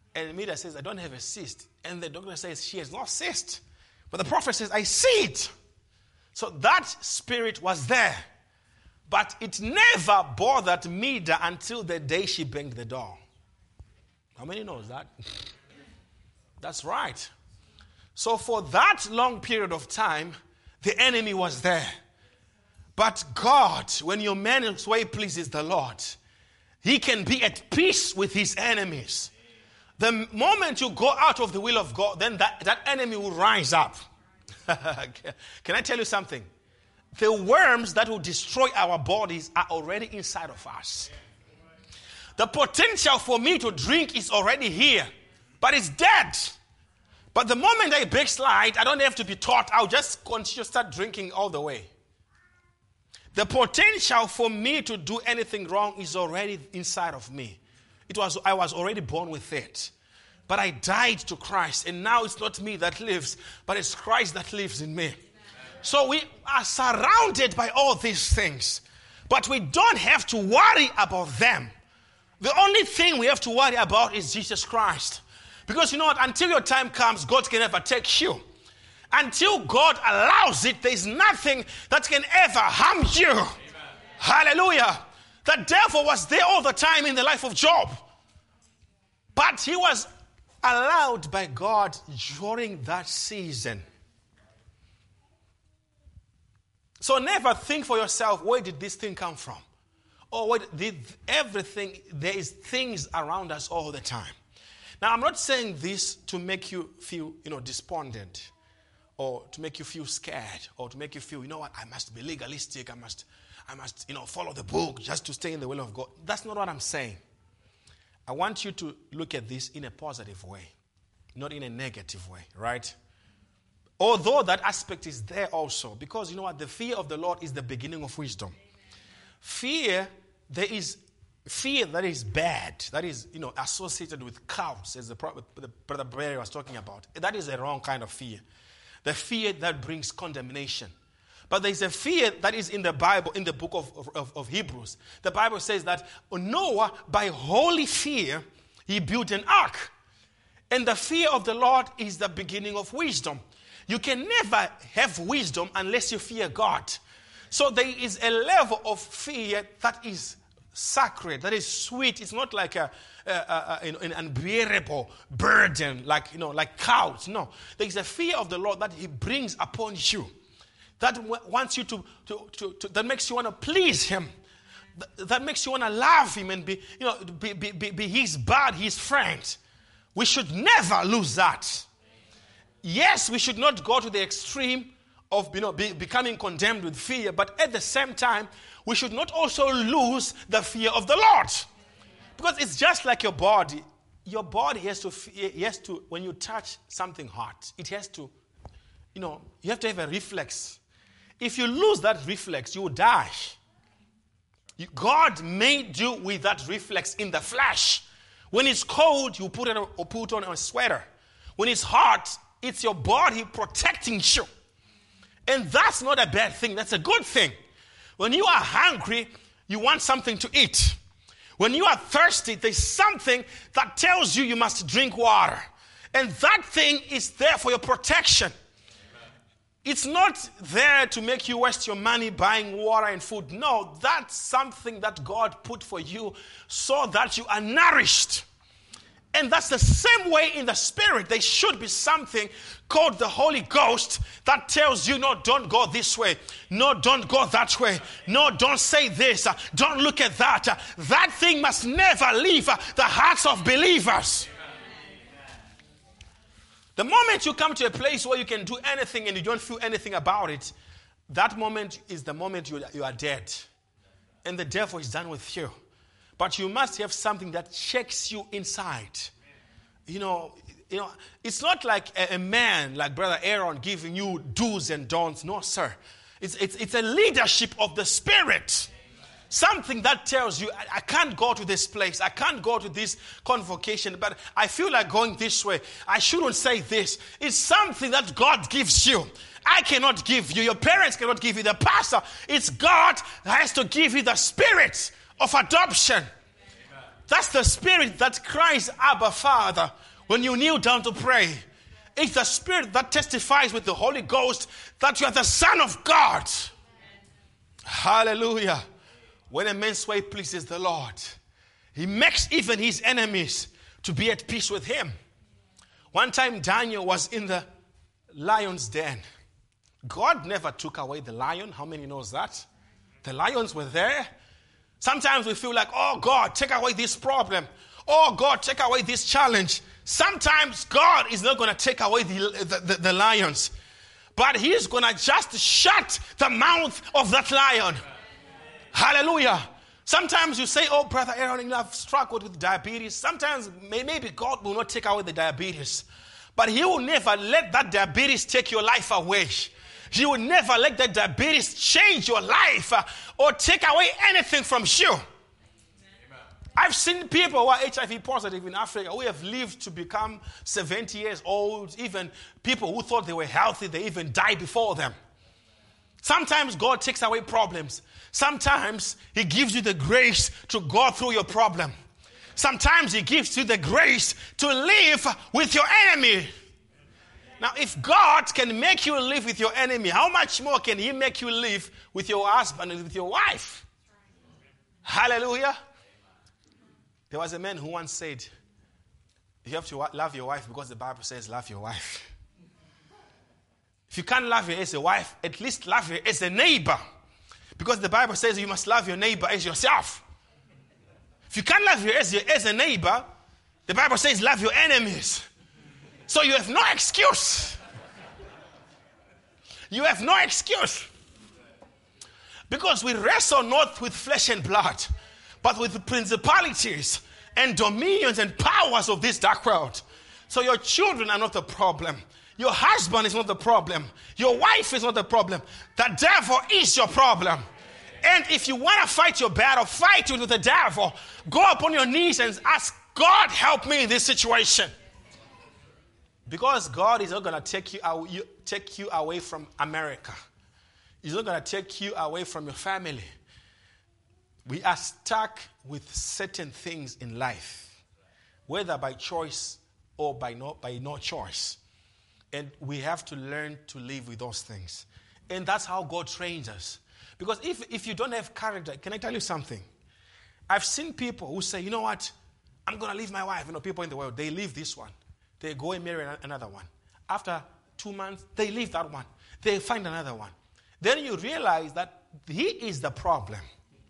And Mida says, I don't have a cyst. And the doctor says, she has no cyst. But the prophet says, I see it. So that spirit was there. But it never bothered Mida until the day she banged the door. How many knows that? That's right. So for that long period of time, the enemy was there. But God, when your man's way pleases the Lord, he can be at peace with his enemies. The moment you go out of the will of God, then that, that enemy will rise up. Can I tell you something? The worms that will destroy our bodies are already inside of us. The potential for me to drink is already here, but it's dead. But the moment I backslide, I don't have to be taught. I'll just continue to start drinking all the way. The potential for me to do anything wrong is already inside of me. It was I was already born with it. But I died to Christ, and now it's not me that lives, but it's Christ that lives in me. So we are surrounded by all these things, but we don't have to worry about them. The only thing we have to worry about is Jesus Christ. Because you know what? Until your time comes, God can never take you. Until God allows it, there is nothing that can ever harm you. Amen. Hallelujah. The devil was there all the time in the life of Job. But he was allowed by God during that season. So never think for yourself, where did this thing come from? Or what did everything, there is things around us all the time. Now, I'm not saying this to make you feel, you know, despondent, or to make you feel scared, or to make you feel, you know what, I must be legalistic, I must, I must, you know, follow the book just to stay in the will of God. That's not what I'm saying. I want you to look at this in a positive way, not in a negative way, right? Although that aspect is there also, because you know what, the fear of the Lord is the beginning of wisdom. Fear, there is fear that is bad, that is, you know, associated with cows, as the, the brother Barry was talking about. That is a wrong kind of fear. The fear that brings condemnation. But there is a fear that is in the Bible, in the book of, of, of Hebrews. The Bible says that Noah, by holy fear, he built an ark. And the fear of the Lord is the beginning of wisdom. You can never have wisdom unless you fear God. So there is a level of fear that is sacred, that is sweet. It's not like a, a, a, a, an unbearable burden, like, you know, like cows. No, there is a fear of the Lord that He brings upon you, that w- wants you to, to, to, to, that makes you want to please Him, that, that makes you want to love Him and be, you know, be, be, be, be His bud, His friend. We should never lose that. Yes, we should not go to the extreme of, you know, be, becoming condemned with fear, but at the same time, we should not also lose the fear of the Lord. Because it's just like your body. Your body has to, has to, when you touch something hot, it has to, you know, you have to have a reflex. If you lose that reflex, you will die. God made you with that reflex in the flesh. When it's cold, you put, it, or put on a sweater. When it's hot, it's your body protecting you. And that's not a bad thing. That's a good thing. When you are hungry, you want something to eat. When you are thirsty, there's something that tells you you must drink water. And that thing is there for your protection. Amen. It's not there to make you waste your money buying water and food. No, that's something that God put for you so that you are nourished. And that's the same way in the spirit. There should be something called the Holy Ghost that tells you, no, don't go this way. No, don't go that way. No, don't say this. Uh, don't look at that. Uh, that thing must never leave uh, the hearts of believers. The moment you come to a place where you can do anything and you don't feel anything about it, that moment is the moment you, you are dead. And the devil is done with you. But you must have something that shakes you inside. You know, you know, it's not like a, a man like Brother Aaron giving you do's and don'ts. No, sir. It's, it's, it's a leadership of the Spirit. Something that tells you, I, I can't go to this place. I can't go to this convocation, but I feel like going this way. I shouldn't say this. It's something that God gives you. I cannot give you. Your parents cannot give you. The pastor. It's God that has to give you the Spirit of adoption. Amen. That's the spirit that cries, Abba, Father, when you kneel down to pray. It's the spirit that testifies with the Holy Ghost that you are the Son of God. Hallelujah. When a man's way pleases the Lord, he makes even his enemies to be at peace with him. One time Daniel was in the lion's den. God never took away the lion. How many knows that? The lions were there. Sometimes we feel like, oh God, take away this problem. Oh God, take away this challenge. Sometimes God is not going to take away the, the, the, the lions. But he's going to just shut the mouth of that lion. Hallelujah. Sometimes you say, oh, Brother Aaron, I've struggled with diabetes. Sometimes maybe God will not take away the diabetes. But he will never let that diabetes take your life away. He will never let that diabetes change your life uh, or take away anything from you. Amen. I've seen people who are H I V positive in Africa who have lived to become seventy years old. Even people who thought they were healthy, they even died before them. Sometimes God takes away problems. Sometimes he gives you the grace to go through your problem. Sometimes he gives you the grace to live with your enemy. Now, if God can make you live with your enemy, how much more can he make you live with your husband and with your wife? Hallelujah. There was a man who once said, you have to love your wife because the Bible says love your wife. If you can't love her as a wife, at least love her as a neighbor. Because the Bible says you must love your neighbor as yourself. If you can't love her as, your, as a neighbor, the Bible says love your enemies. So you have no excuse. You have no excuse. Because we wrestle not with flesh and blood, but with the principalities and dominions and powers of this dark world. So your children are not the problem. Your husband is not the problem. Your wife is not the problem. The devil is your problem. And if you want to fight your battle, fight it with the devil. Go upon your knees and ask, God, help me in this situation. Because God is not going to take you, away, take you away from America. He's not going to take you away from your family. We are stuck with certain things in life, whether by choice or by no, by no choice. And we have to learn to live with those things. And that's how God trains us. Because if, if you don't have character, can I tell you something? I've seen people who say, you know what, I'm going to leave my wife. You know, people in the world, they leave this one. They go and marry another one. After two months, they leave that one. They find another one. Then you realize that he is the problem.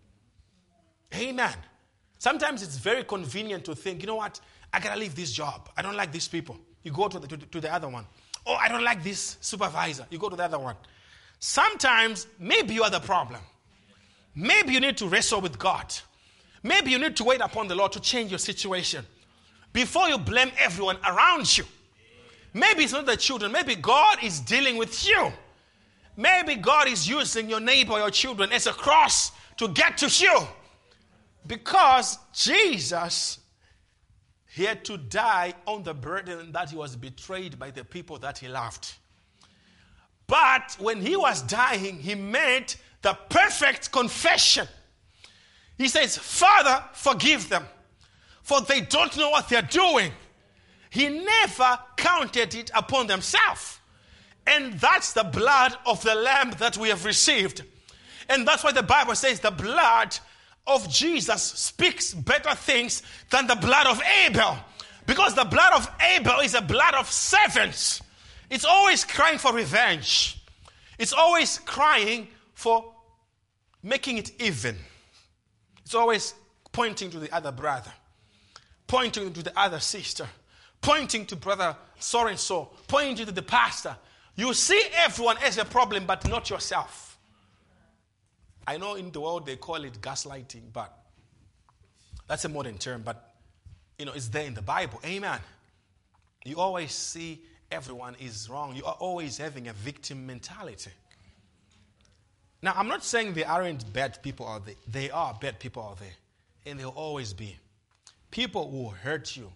Amen. Sometimes it's very convenient to think, you know what, I got to leave this job. I don't like these people. You go to the, to, to the other one. Oh, I don't like this supervisor. You go to the other one. Sometimes, maybe you are the problem. Maybe you need to wrestle with God. Maybe you need to wait upon the Lord to change your situation before you blame everyone around you. Maybe it's not the children. Maybe God is dealing with you. Maybe God is using your neighbor or your children as a cross to get to you. Because Jesus, he had to die on the burden that he was betrayed by the people that he loved. But when he was dying, he made the perfect confession. He says, Father, forgive them, for they don't know what they're doing. He never counted it upon themselves. And that's the blood of the Lamb that we have received. And that's why the Bible says the blood of Jesus speaks better things than the blood of Abel. Because the blood of Abel is a blood of servants. It's always crying for revenge. It's always crying for making it even. It's always pointing to the other brother, pointing to the other sister, pointing to brother so-and-so, pointing to the pastor. You see everyone as a problem, but not yourself. I know in the world they call it gaslighting, but that's a modern term, but you know, it's there in the Bible. Amen. You always see everyone is wrong. You are always having a victim mentality. Now, I'm not saying there aren't bad people out there. They are bad people out there. And they'll always be. People will hurt you.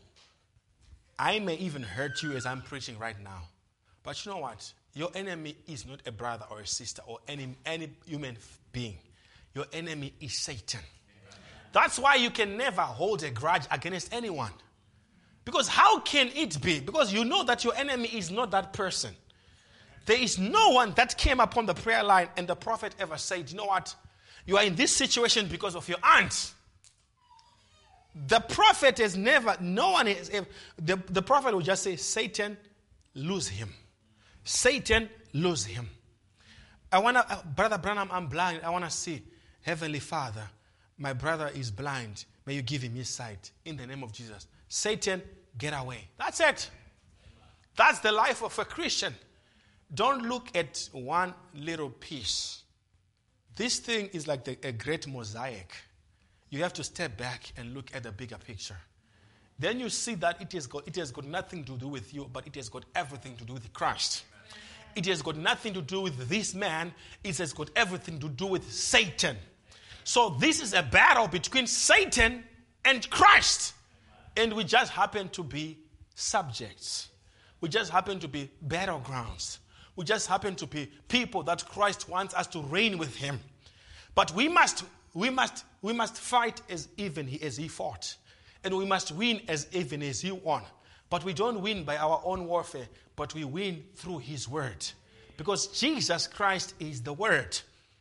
I may even hurt you as I'm preaching right now. But you know what? Your enemy is not a brother or a sister or any, any human being. Your enemy is Satan. That's why you can never hold a grudge against anyone. Because how can it be? Because you know that your enemy is not that person. There is no one that came upon the prayer line and the prophet ever said, you know what? You are in this situation because of your aunt. The prophet has never, no one is, the, the prophet will just say, Satan, lose him. Satan, lose him. I want to, uh, Brother Branham, I'm blind. I want to see, Heavenly Father, my brother is blind. May you give him his sight in the name of Jesus. Satan, get away. That's it. That's the life of a Christian. Don't look at one little piece. This thing is like the, a great mosaic. You have to step back and look at the bigger picture. Then you see that it has got, it has got nothing to do with you, but it has got everything to do with Christ. It has got nothing to do with this man. It has got everything to do with Satan. So this is a battle between Satan and Christ. And we just happen to be subjects. We just happen to be battlegrounds. We just happen to be people that Christ wants us to reign with him. But we must, we must, we must fight as even as he fought. And we must win as even as he won. But we don't win by our own warfare, but we win through his word. Because Jesus Christ is the word.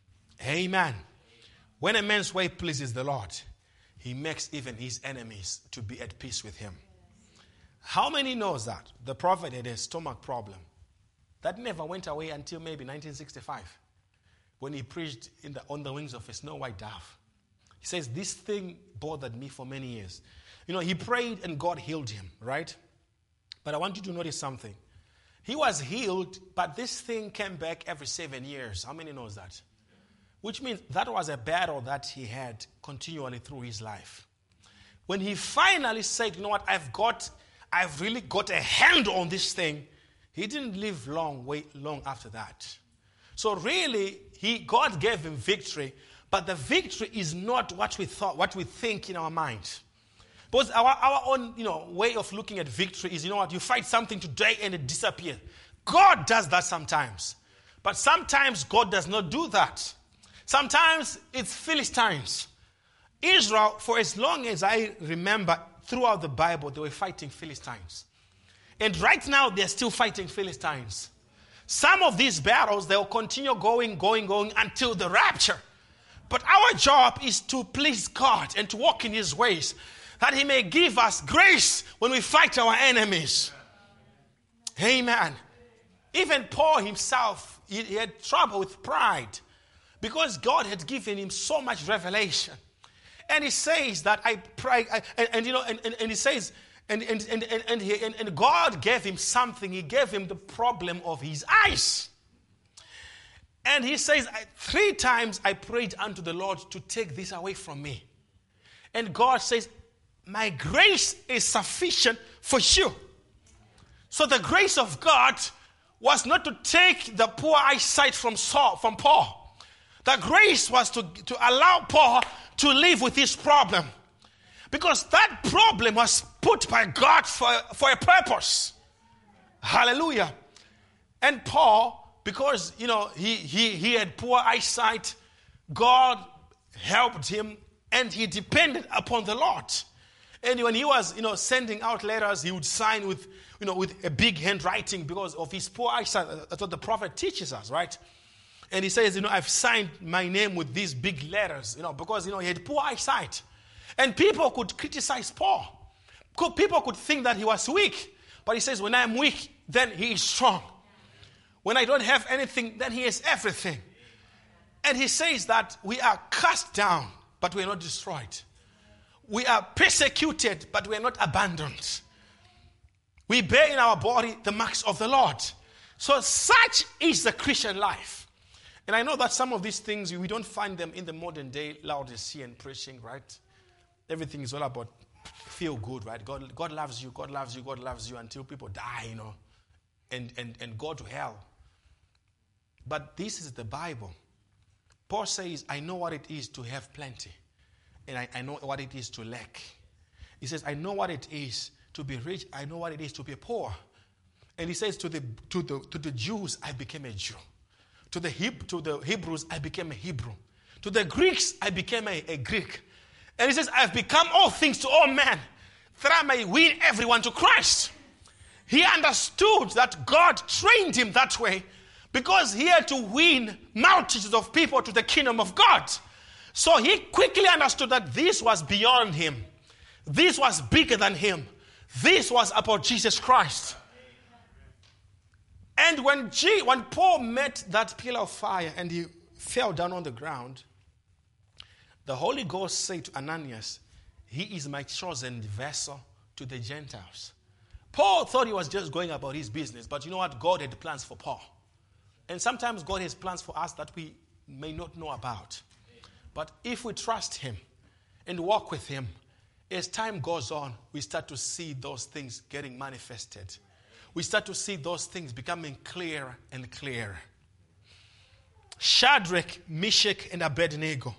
Amen. When a man's way pleases the Lord, he makes even his enemies to be at peace with him. How many knows that? The prophet had a stomach problem. That never went away until maybe nineteen sixty-five. When he preached in the, on the wings of a snow white dove. He says, this thing bothered me for many years. You know, he prayed and God healed him, right? But I want you to notice something. He was healed, but this thing came back every seven years. How many knows that? Which means that was a battle that he had continually through his life. When he finally said, you know what, I've got, I've really got a handle on this thing, he didn't live long, wait long after that. So really, he, God gave him victory, but the victory is not what we thought, what we think in our mind. Because our, our own, you know, way of looking at victory is, you know what, you fight something today and it disappears. God does that sometimes. But sometimes God does not do that. Sometimes it's Philistines. Israel, for as long as I remember, throughout the Bible, they were fighting Philistines. And right now, they're still fighting Philistines. Some of these battles, they'll continue going, going, going until the rapture. But our job is to please God and to walk in his ways, that he may give us grace when we fight our enemies. Amen. Even Paul himself, he, he had trouble with pride because God had given him so much revelation. And he says that I pray, I, and, and you know, and, and, and he says, and and and and, and, he, and and God gave him something. He gave him the problem of his eyes. And he says, three times I prayed unto the Lord to take this away from me. And God says, my grace is sufficient for you. So the grace of God was not to take the poor eyesight from Saul, from Paul. The grace was to, to allow Paul to live with his problem. Because that problem was put by God for, for a purpose. Hallelujah. And Paul, because, you know, he, he, he had poor eyesight, God helped him and he depended upon the Lord. And when he was, you know, sending out letters, he would sign with, you know, with a big handwriting because of his poor eyesight. That's what the prophet teaches us, right? And he says, you know, I've signed my name with these big letters, you know, because, you know, he had poor eyesight. And people could criticize Paul. People could think that he was weak. But he says, when I'm weak, then he is strong. When I don't have anything, then he has everything. And he says that we are cast down, but we are not destroyed. We are persecuted, but we are not abandoned. We bear in our body the marks of the Lord. So such is the Christian life. And I know that some of these things, we don't find them in the modern day Laodicean preaching, right? Everything is all about feel good, right? God, God loves you, God loves you, God loves you until people die, you know, and, and, and go to hell. But this is the Bible. Paul says, I know what it is to have plenty. And I, I know what it is to lack. He says, I know what it is to be rich. I know what it is to be poor. And he says, to the to the to the Jews, I became a Jew. To the Heb- to the Hebrews, I became a Hebrew. To the Greeks, I became a, a Greek. And he says, I have become all things to all men, that I may win everyone to Christ. He understood that God trained him that way because he had to win multitudes of people to the kingdom of God. So he quickly understood that this was beyond him. This was bigger than him. This was about Jesus Christ. And when, G, when Paul met that pillar of fire and he fell down on the ground, the Holy Ghost said to Ananias, he is my chosen vessel to the Gentiles. Paul thought he was just going about his business, but you know what? God had plans for Paul. And sometimes God has plans for us that we may not know about. But if we trust him and walk with him, as time goes on, we start to see those things getting manifested. We start to see those things becoming clearer and clearer. Shadrach, Meshach, and Abednego,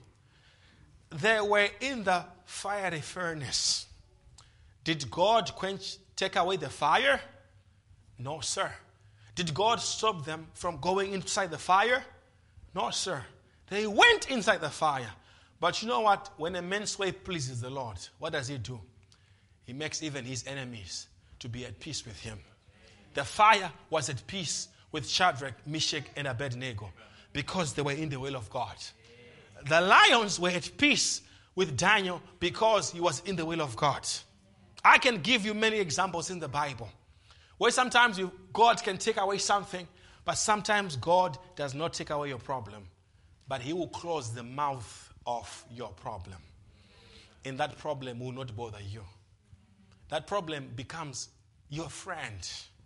they were in the fiery furnace. Did God quench, take away the fire? No, sir. Did God stop them from going inside the fire? No, sir. They went inside the fire. But you know what? When a man's way pleases the Lord, what does he do? He makes even his enemies to be at peace with him. The fire was at peace with Shadrach, Meshach, and Abednego because they were in the will of God. The lions were at peace with Daniel because he was in the will of God. I can give you many examples in the Bible where sometimes you, God can take away something, but sometimes God does not take away your problem, but he will close the mouth of your problem. And that problem will not bother you. That problem becomes your friend.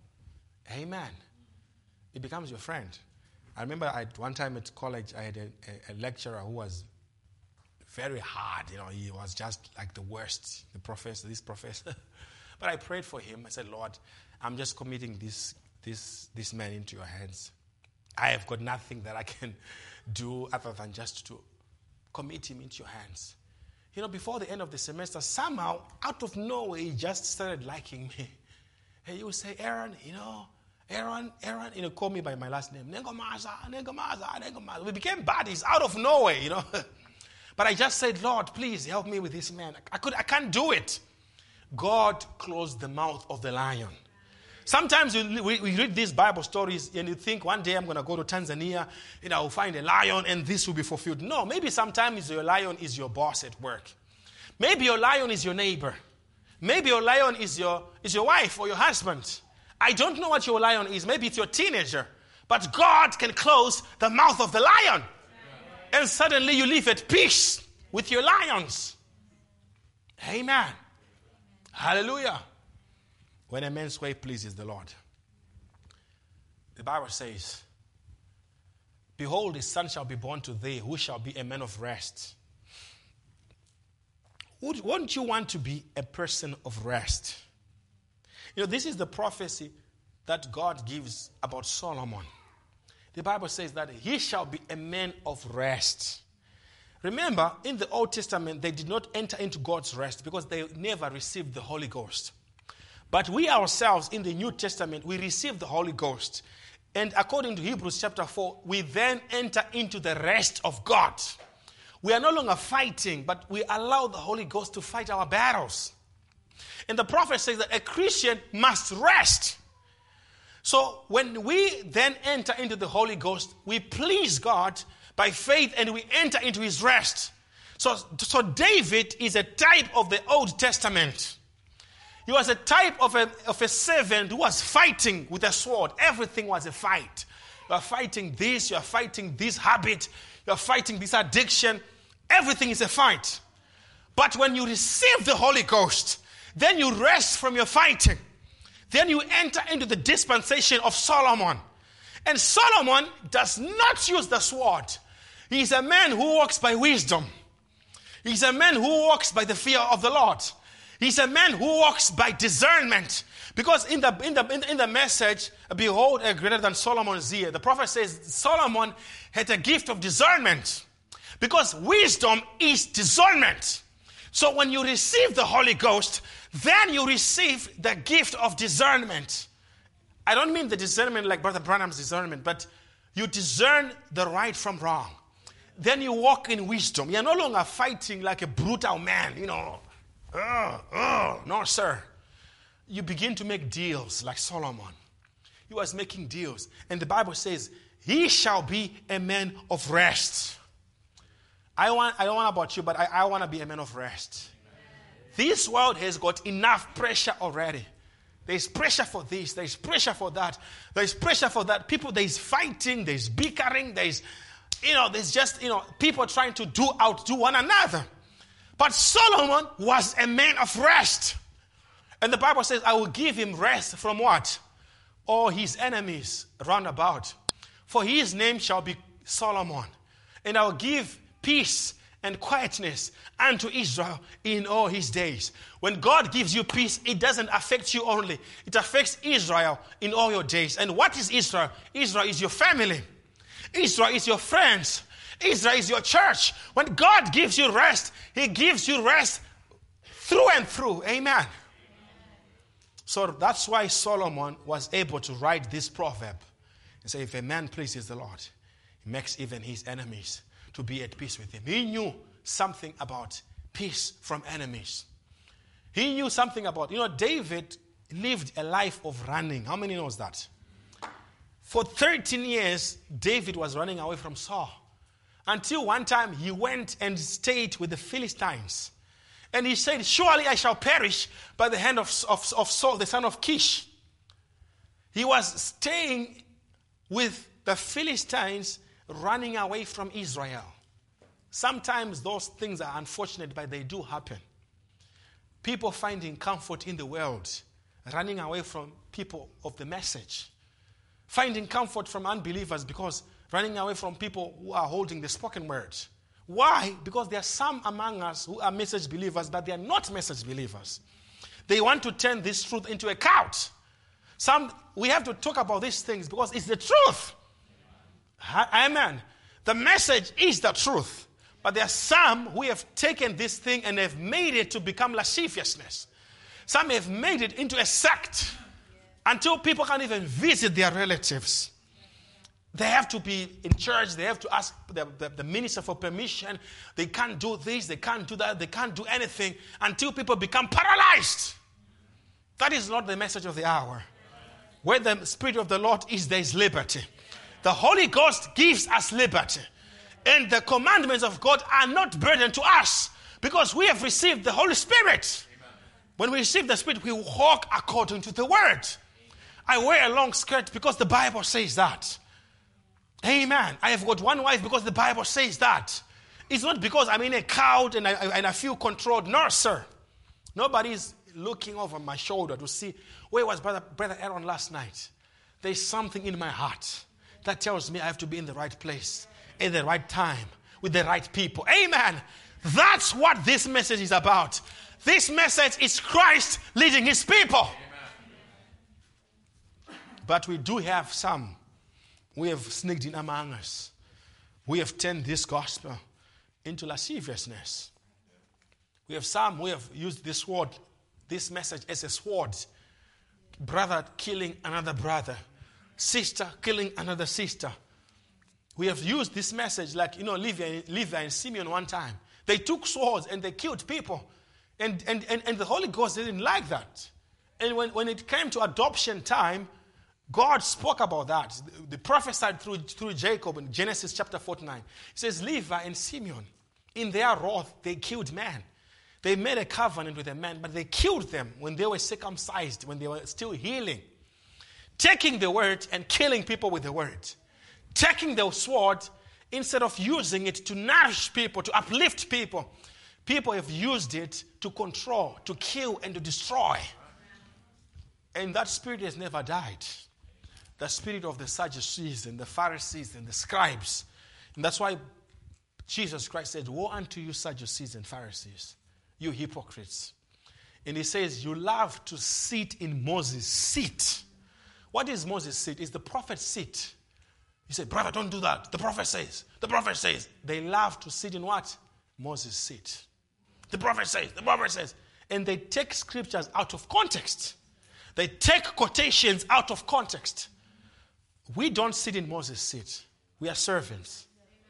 Amen. It becomes your friend. I remember I, one time at college, I had a, a, a lecturer who was very hard. You know, he was just like the worst, the professor, this professor. But I prayed for him. I said, Lord, I'm just committing this, this, this man into your hands. I have got nothing that I can do other than just to commit him into your hands. You know, before the end of the semester, somehow, out of nowhere, he just started liking me. And he would say, Aaron, you know, Aaron, Aaron, you know, call me by my last name. Nengomaza, Nengomaza, Nengomaza. We became buddies out of nowhere, you know. But I just said, Lord, please help me with this man. I could, I can't do it. God closed the mouth of the lion. Sometimes we, we, we read these Bible stories and you think one day I'm going to go to Tanzania and I'll find a lion and this will be fulfilled. No, maybe sometimes your lion is your boss at work. Maybe your lion is your neighbor. Maybe your lion is your, is your wife or your husband. I don't know what your lion is. Maybe it's your teenager. But God can close the mouth of the lion. And suddenly you live at peace with your lions. Amen. Hallelujah. When a man's way pleases the Lord. The Bible says, behold, a son shall be born to thee, who shall be a man of rest. Would, wouldn't you want to be a person of rest? You know, this is the prophecy that God gives about Solomon. The Bible says that he shall be a man of rest. Remember, in the Old Testament, they did not enter into God's rest because they never received the Holy Ghost. But we ourselves, in the New Testament, we receive the Holy Ghost. And according to Hebrews chapter four, we then enter into the rest of God. We are no longer fighting, but we allow the Holy Ghost to fight our battles. And the prophet says that a Christian must rest. So when we then enter into the Holy Ghost, we please God by faith and we enter into his rest. So, so David is a type of the Old Testament. He was a type of a, of a servant who was fighting with a sword. Everything was a fight. You are fighting this, you are fighting this habit, you are fighting this addiction. Everything is a fight. But when you receive the Holy Ghost, then you rest from your fighting. Then you enter into the dispensation of Solomon. And Solomon does not use the sword. He is a man who walks by wisdom. He's a man who walks by the fear of the Lord. He's a man who walks by discernment. Because in the in the in the message, behold, a greater than Solomon's ear, the prophet says Solomon had a gift of discernment. Because wisdom is discernment. So when you receive the Holy Ghost, then you receive the gift of discernment. I don't mean the discernment like Brother Branham's discernment, but you discern the right from wrong. then you walk in wisdom. You're no longer fighting like a brutal man, you know. Oh, oh, no, sir. You begin to make deals like Solomon. He was making deals. And the Bible says, he shall be a man of rest. I want, I don't know about you, but I, I want to be a man of rest. Amen. This world has got enough pressure already. There's pressure for this. There's pressure for that. There's pressure for that. People, there's fighting. There's bickering. There's, you know, there's just, you know, people trying to do outdo one another. But Solomon was a man of rest. And the Bible says, I will give him rest from what? All his enemies round about. For his name shall be Solomon. And I will give peace and quietness unto Israel in all his days. When God gives you peace, it doesn't affect you only. It affects Israel in all your days. And what is Israel? Israel is your family. Israel is your friends. Israel is your church. When God gives you rest, he gives you rest through and through. Amen. So that's why Solomon was able to write this proverb and say, if a man pleases the Lord, he makes even his enemies to be at peace with him. He knew something about peace from enemies. He knew something about, you know, David lived a life of running. How many knows that? For thirteen years, David was running away from Saul. Until one time he went and stayed with the Philistines. And he said, surely I shall perish by the hand of, of, of Saul, the son of Kish. He was staying with the Philistines, running away from Israel. Sometimes those things are unfortunate, but they do happen. People finding comfort in the world, running away from people of the message. Finding comfort from unbelievers because running away from people who are holding the spoken word. Why? Because there are some among us who are message believers, but they are not message believers. They want to turn this truth into a cult. Some, we have to talk about these things because it's the truth. Amen. The message is the truth. But there are some who have taken this thing and have made it to become lasciviousness. Some have made it into a sect until people can't even visit their relatives. They have to be in church. They have to ask the, the, the minister for permission. They can't do this. They can't do that. They can't do anything until people become paralyzed. That is not the message of the hour. Where the Spirit of the Lord is, there is liberty. The Holy Ghost gives us liberty. And the commandments of God are not burden to us because we have received the Holy Spirit. Amen. When we receive the Spirit, we walk according to the Word. I wear a long skirt because the Bible says that. Amen. I have got one wife because the Bible says that. It's not because I'm in a crowd and I, and I feel controlled. No, sir. Nobody's looking over my shoulder to see where was Brother, Brother Aaron last night. There's something in my heart that tells me I have to be in the right place, at the right time, with the right people. Amen. That's what this message is about. This message is Christ leading his people. Amen. But we do have some who have sneaked in among us. We have turned this gospel into lasciviousness. We have some who have used this sword, this message as a sword. Brother killing another brother. Sister killing another sister. We have used this message like, you know, Levi, Levi and Simeon one time. They took swords and they killed people. And, and, and, and the Holy Ghost didn't like that. And when, when it came to adoption time, God spoke about that. They prophesied through, through Jacob in Genesis chapter forty-nine. It says, Levi and Simeon, in their wrath, they killed man. They made a covenant with a man, but they killed them when they were circumcised, when they were still healing. Taking the word and killing people with the word. Taking the sword, instead of using it to nourish people, to uplift people, people have used it to control, to kill, and to destroy. And that spirit has never died. The spirit of the Sadducees and the Pharisees and the scribes. And that's why Jesus Christ said, woe unto you, Sadducees and Pharisees, you hypocrites. And he says, you love to sit in Moses' seat. What is Moses' seat? It's the prophet's seat. You say, brother, don't do that. The prophet says. The prophet says. They love to sit in what? Moses' seat. The prophet says. The prophet says. And they take scriptures out of context. They take quotations out of context. We don't sit in Moses' seat. We are servants.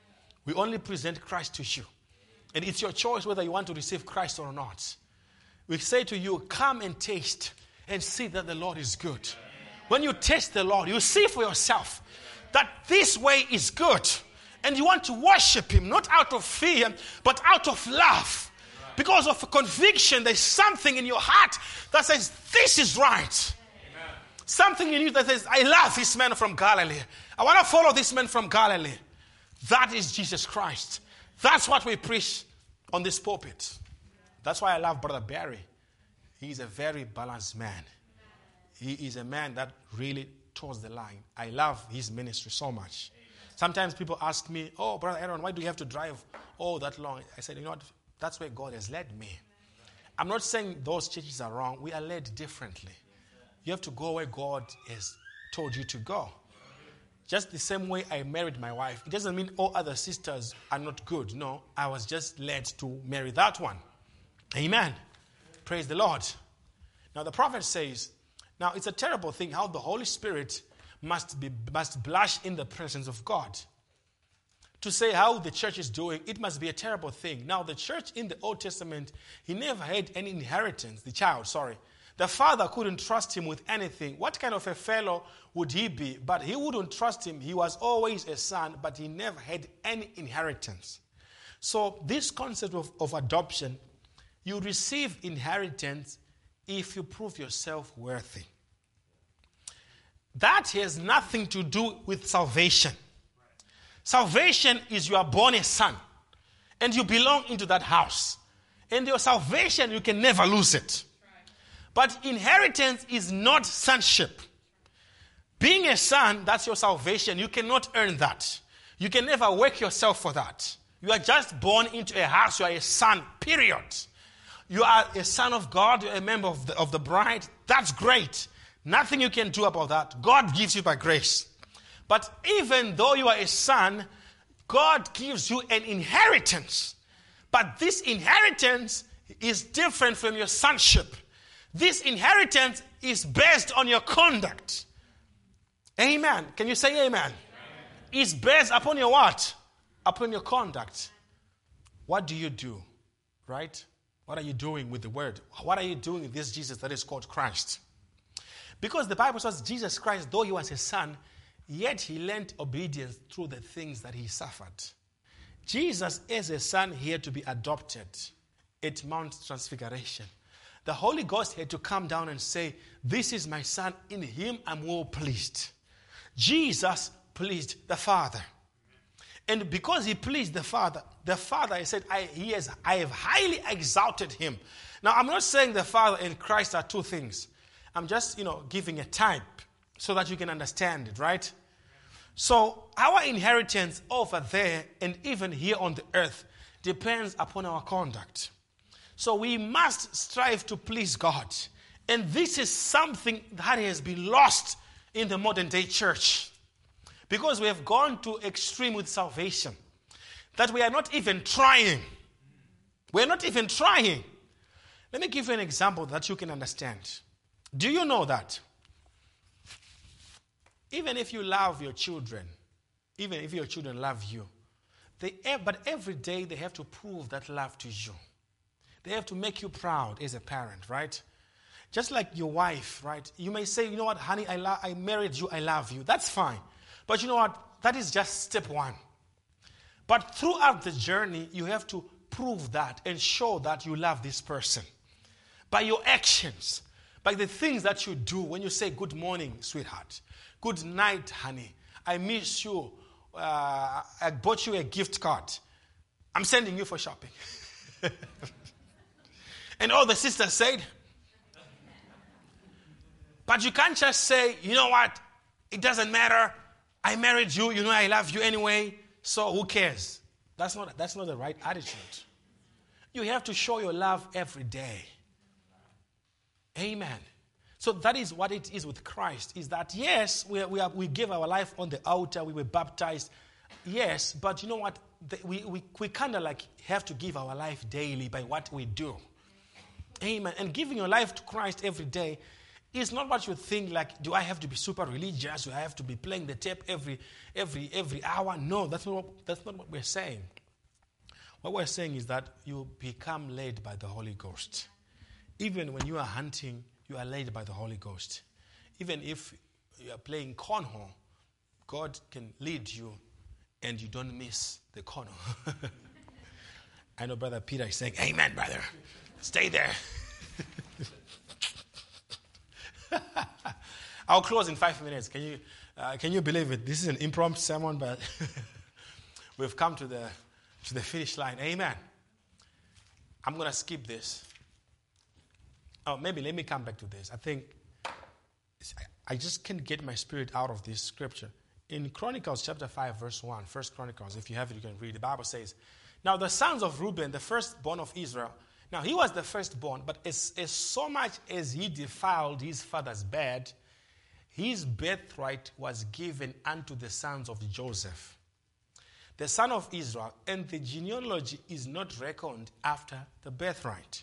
We only present Christ to you. And it's your choice whether you want to receive Christ or not. We say to you, come and taste and see that the Lord is good. When you taste the Lord, you see for yourself that this way is good. And you want to worship Him, not out of fear, but out of love. Because of a conviction, there's something in your heart that says, this is right. Amen. Something in you that says, I love this man from Galilee. I want to follow this man from Galilee. That is Jesus Christ. That's what we preach on this pulpit. That's why I love Brother Barry. He's a very balanced man. He is a man that really toes the line. I love his ministry so much. Sometimes people ask me, oh, Brother Aaron, why do you have to drive all that long? I said, you know what? That's where God has led me. I'm not saying those churches are wrong. We are led differently. You have to go where God has told you to go. Just the same way I married my wife. It doesn't mean all other sisters are not good. No, I was just led to marry that one. Amen. Praise the Lord. Now the prophet says, now it's a terrible thing how the Holy Spirit must be must blush in the presence of God. To say how the church is doing, it must be a terrible thing. Now the church in the Old Testament, he never had any inheritance, the child, sorry. The father couldn't trust him with anything. What kind of a fellow would he be? But he wouldn't trust him. He was always a son, but he never had any inheritance. So this concept of, of adoption, you receive inheritance if you prove yourself worthy. That has nothing to do with salvation. Salvation is you are born a son and you belong into that house. And your salvation, you can never lose it. But inheritance is not sonship. Being a son, that's your salvation. You cannot earn that. You can never work yourself for that. You are just born into a house. You are a son, period. You are a son of God. You are a member of the, of the bride. That's great. Nothing you can do about that. God gives you by grace. But even though you are a son, God gives you an inheritance. But this inheritance is different from your sonship. This inheritance is based on your conduct. Amen. Can you say amen? Amen. It's based upon your what? Upon your conduct. What do you do? Right? What are you doing with the word? What are you doing with this Jesus that is called Christ? Because the Bible says Jesus Christ, though he was a son, yet he learned obedience through the things that he suffered. Jesus, as a son, he had to be adopted at Mount Transfiguration. The Holy Ghost had to come down and say, this is my son, in him I'm well pleased. Jesus pleased the Father. And because he pleased the Father, the Father, he said, I, he has, I have highly exalted him. Now, I'm not saying the Father and Christ are two things. I'm just, you know, giving a type so that you can understand it, right? So our inheritance over there and even here on the earth depends upon our conduct. So we must strive to please God. And this is something that has been lost in the modern day church. Because we have gone to extreme with salvation. That we are not even trying. We are not even trying. Let me give you an example that you can understand. Do you know that? Even if you love your children, even if your children love you, they, but every day they have to prove that love to you. They have to make you proud as a parent, right? Just like your wife, right? You may say, you know what, honey, I, lo- I married you, I love you. That's fine. But you know what? That is just step one. But throughout the journey, you have to prove that and show that you love this person. By your actions, by the things that you do when you say, good morning, sweetheart. Good night, honey. I miss you. Uh, I bought you a gift card. I'm sending you for shopping. And all the sisters said, but you can't just say, you know what? It doesn't matter. I married you. You know I love you anyway. So who cares? That's not, that's not the right attitude. You have to show your love every day. Amen. So that is what it is with Christ, is that yes, we, we, are, we give our life on the altar, we were baptized, yes, but you know what, the, we, we, we kind of like have to give our life daily by what we do. Amen. And giving your life to Christ every day It's not what you think, like, do I have to be super religious? Do I have to be playing the tape every every every hour? No, that's not what, that's not what we're saying. What we're saying is that you become led by the Holy Ghost. Even when you are hunting, you are led by the Holy Ghost. Even if you are playing cornhole, God can lead you and you don't miss the cornhole. I know Brother Peter is saying, amen, brother. Stay there. I'll close in five minutes. Can you uh, can you believe it? This is an impromptu sermon, but we've come to the to the finish line. Amen. I'm going to skip this. Oh, maybe let me come back to this. I think I just can't get my spirit out of this scripture. In Chronicles chapter five, verse one, First Chronicles, if you have it, you can read. The Bible says, now the sons of Reuben, the firstborn of Israel, now he was the firstborn, but as, as so much as he defiled his father's bed, his birthright was given unto the sons of Joseph, the son of Israel, and the genealogy is not reckoned after the birthright.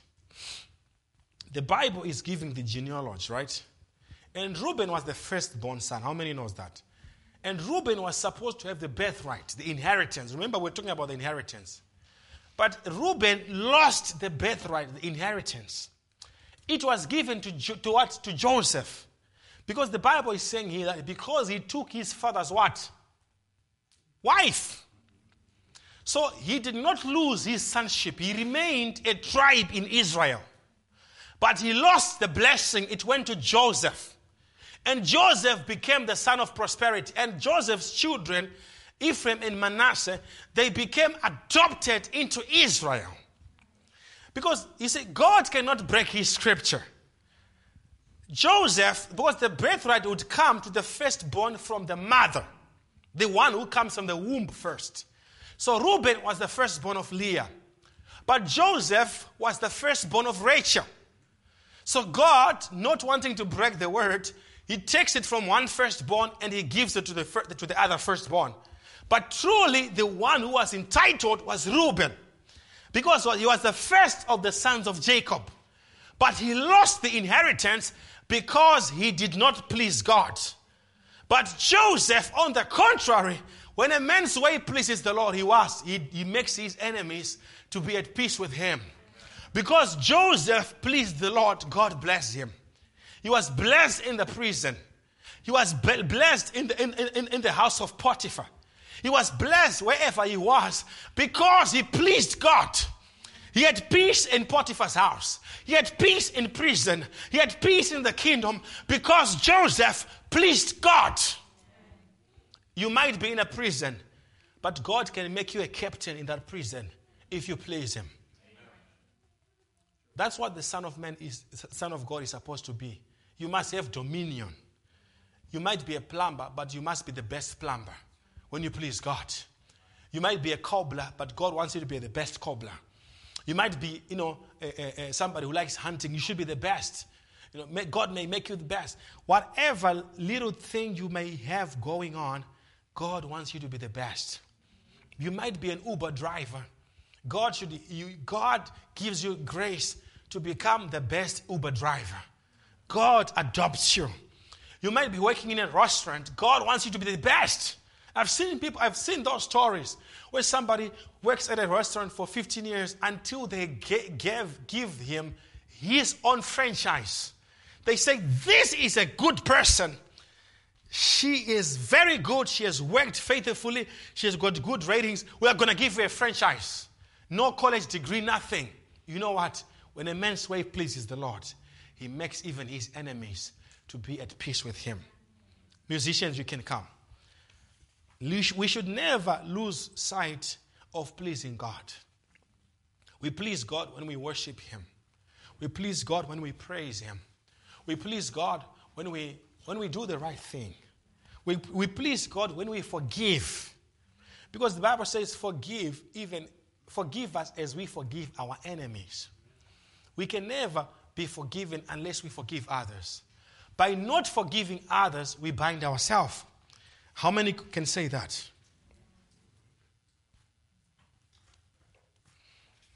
The Bible is giving the genealogy, right? And Reuben was the firstborn son. How many knows that? And Reuben was supposed to have the birthright, the inheritance. Remember, we're talking about the inheritance. But Reuben lost the birthright, the inheritance. It was given to, to what? To Joseph. Because the Bible is saying here that because he took his father's what? Wife. So he did not lose his sonship. He remained a tribe in Israel. But he lost the blessing. It went to Joseph. And Joseph became the son of prosperity. And Joseph's children, Ephraim and Manasseh, they became adopted into Israel. Because, you see, God cannot break his scripture. Joseph, because the birthright would come to the firstborn from the mother, the one who comes from the womb first. So Reuben was the firstborn of Leah. But Joseph was the firstborn of Rachel. So God, not wanting to break the word, he takes it from one firstborn and he gives it to the, fir- to the other firstborn. But truly, the one who was entitled was Reuben. Because he was the first of the sons of Jacob. But he lost the inheritance because he did not please God. But Joseph, on the contrary, when a man's way pleases the Lord, he was. He, he makes his enemies to be at peace with him. Because Joseph pleased the Lord, God blessed him. He was blessed in the prison. He was blessed in the, in, in, in the house of Potiphar. He was blessed wherever he was because he pleased God. He had peace in Potiphar's house. He had peace in prison. He had peace in the kingdom because Joseph pleased God. You might be in a prison, but God can make you a captain in that prison if you please him. That's what the Son of Man is, Son of God is supposed to be. You must have dominion. You might be a plumber, but you must be the best plumber when you please God. You might be a cobbler, but God wants you to be the best cobbler. You might be, you know, a, a, a somebody who likes hunting. You should be the best. You know, may, God may make you the best. Whatever little thing you may have going on, God wants you to be the best. You might be an Uber driver. God should. You, God gives you grace to become the best Uber driver. God adopts you. You might be working in a restaurant. God wants you to be the best. I've seen people, I've seen those stories where somebody works at a restaurant for fifteen years until they give, give him his own franchise. They say, this is a good person. She is very good. She has worked faithfully. She has got good ratings. We are going to give her a franchise. No college degree, nothing. You know what? When a man's way pleases the Lord, he makes even his enemies to be at peace with him. Musicians, you can come. We should never lose sight of pleasing God. We please God when we worship him. We please God when we praise him. We please God when we when we do the right thing. We, we please God when we forgive. Because the Bible says forgive, even forgive us as we forgive our enemies. We can never be forgiven unless we forgive others. By not forgiving others, we bind ourselves. How many can say that?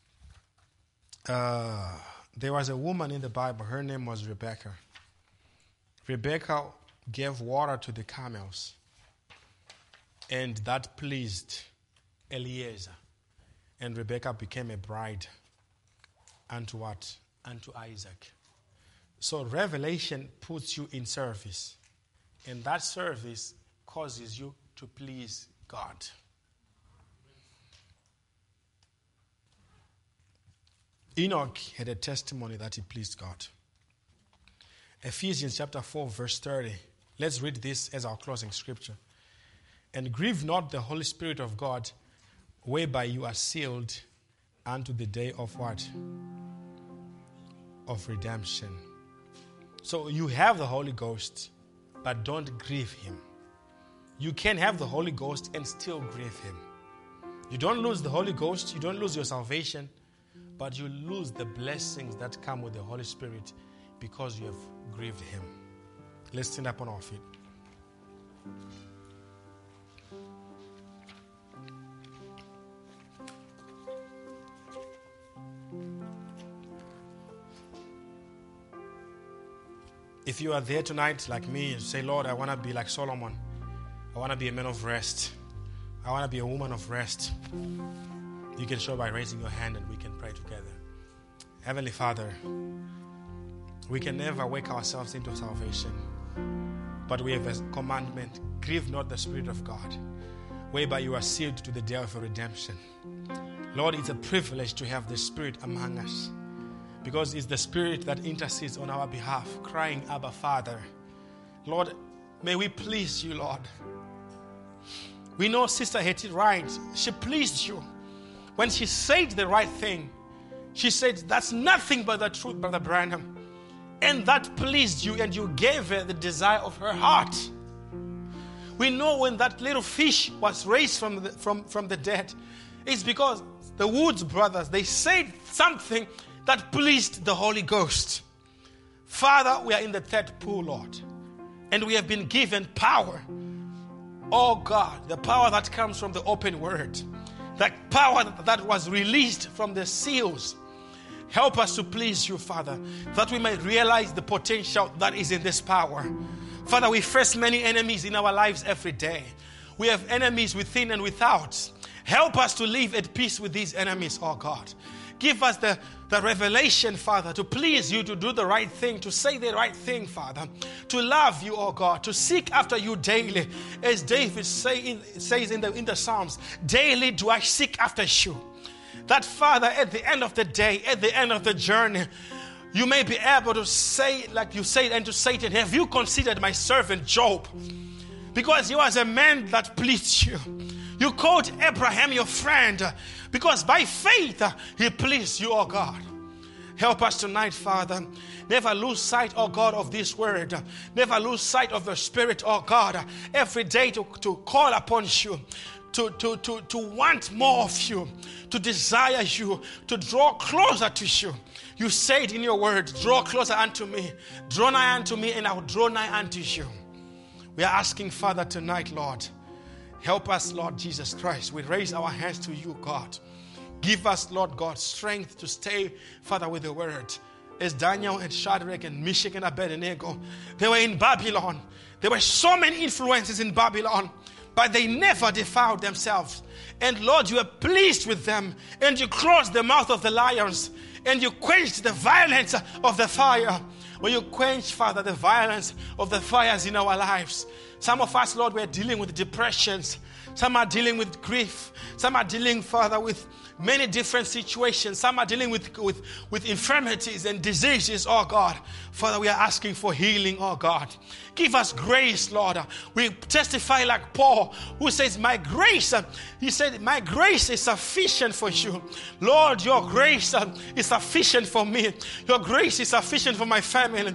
Uh, there was a woman in the Bible. Her name was Rebecca. Rebekah gave water to the camels, and that pleased Eliezer. And Rebekah became a bride unto what? Unto Isaac. So revelation puts you in service, and that service causes you to please God. Enoch had a testimony that he pleased God. Ephesians chapter four, verse thirty. Let's read this as our closing scripture. And grieve not the Holy Spirit of God, whereby you are sealed unto the day of what? Of redemption. So you have the Holy Ghost, but don't grieve him. You can have the Holy Ghost and still grieve him. You don't lose the Holy Ghost, you don't lose your salvation, but you lose the blessings that come with the Holy Spirit because you have grieved him. Let's stand up on our feet. If you are there tonight like me and say, Lord, I want to be like Solomon. I want to be a man of rest. I want to be a woman of rest. You can show by raising your hand and we can pray together. Heavenly Father, we can never work ourselves into salvation, but we have a commandment: grieve not the Spirit of God, whereby you are sealed to the day of your redemption. Lord, it's a privilege to have the Spirit among us, because it's the Spirit that intercedes on our behalf, crying, Abba, Father. Lord, may we please you, Lord. We know Sister Hetty right. She pleased you. When she said the right thing, she said, that's nothing but the truth, Brother Branham. And that pleased you, and you gave her the desire of her heart. We know when that little fish was raised from the, from, from the dead, it's because the Woods brothers, they said something that pleased the Holy Ghost. Father, we are in the third pool, Lord, and we have been given power. Oh God, the power that comes from the open word, that power that was released from the seals. Help us to please you, Father, that we may realize the potential that is in this power. Father, we face many enemies in our lives every day. We have enemies within and without. Help us to live at peace with these enemies, oh God. Give us the, the revelation, Father, to please you, to do the right thing, to say the right thing, Father, to love you, oh God, to seek after you daily. As David say in, says in the, in the Psalms, daily do I seek after you. That, Father, at the end of the day, at the end of the journey, you may be able to say, like you said unto Satan, have you considered my servant Job? Because he was a man that pleased you. You called Abraham your friend because by faith he pleased you, oh God. Help us tonight, Father. Never lose sight, oh God, of this word. Never lose sight of the Spirit, oh God. Every day to, to call upon you. To, to, to, to want more of you, to desire you, to draw closer to you. You said in your word, draw closer unto me, draw nigh unto me, and I will draw nigh unto you. We are asking, Father, tonight, Lord, help us, Lord Jesus Christ. We raise our hands to you, God. Give us, Lord God, strength to stay, Father, with the word. As Daniel and Shadrach and Meshach and Abednego, they were in Babylon. There were so many influences in Babylon, but they never defiled themselves. And Lord, you are pleased with them. And you closed the mouth of the lions. And you quenched the violence of the fire. When you quench, Father, the violence of the fires in our lives. Some of us, Lord, we're dealing with depressions. Some are dealing with grief. Some are dealing, Father, with many different situations. Some are dealing with, with, with infirmities and diseases, oh God. Father, we are asking for healing, oh God. Give us grace, Lord. We testify like Paul, who says, my grace, he said, my grace is sufficient for you. Lord, your grace is sufficient for me. Your grace is sufficient for my family.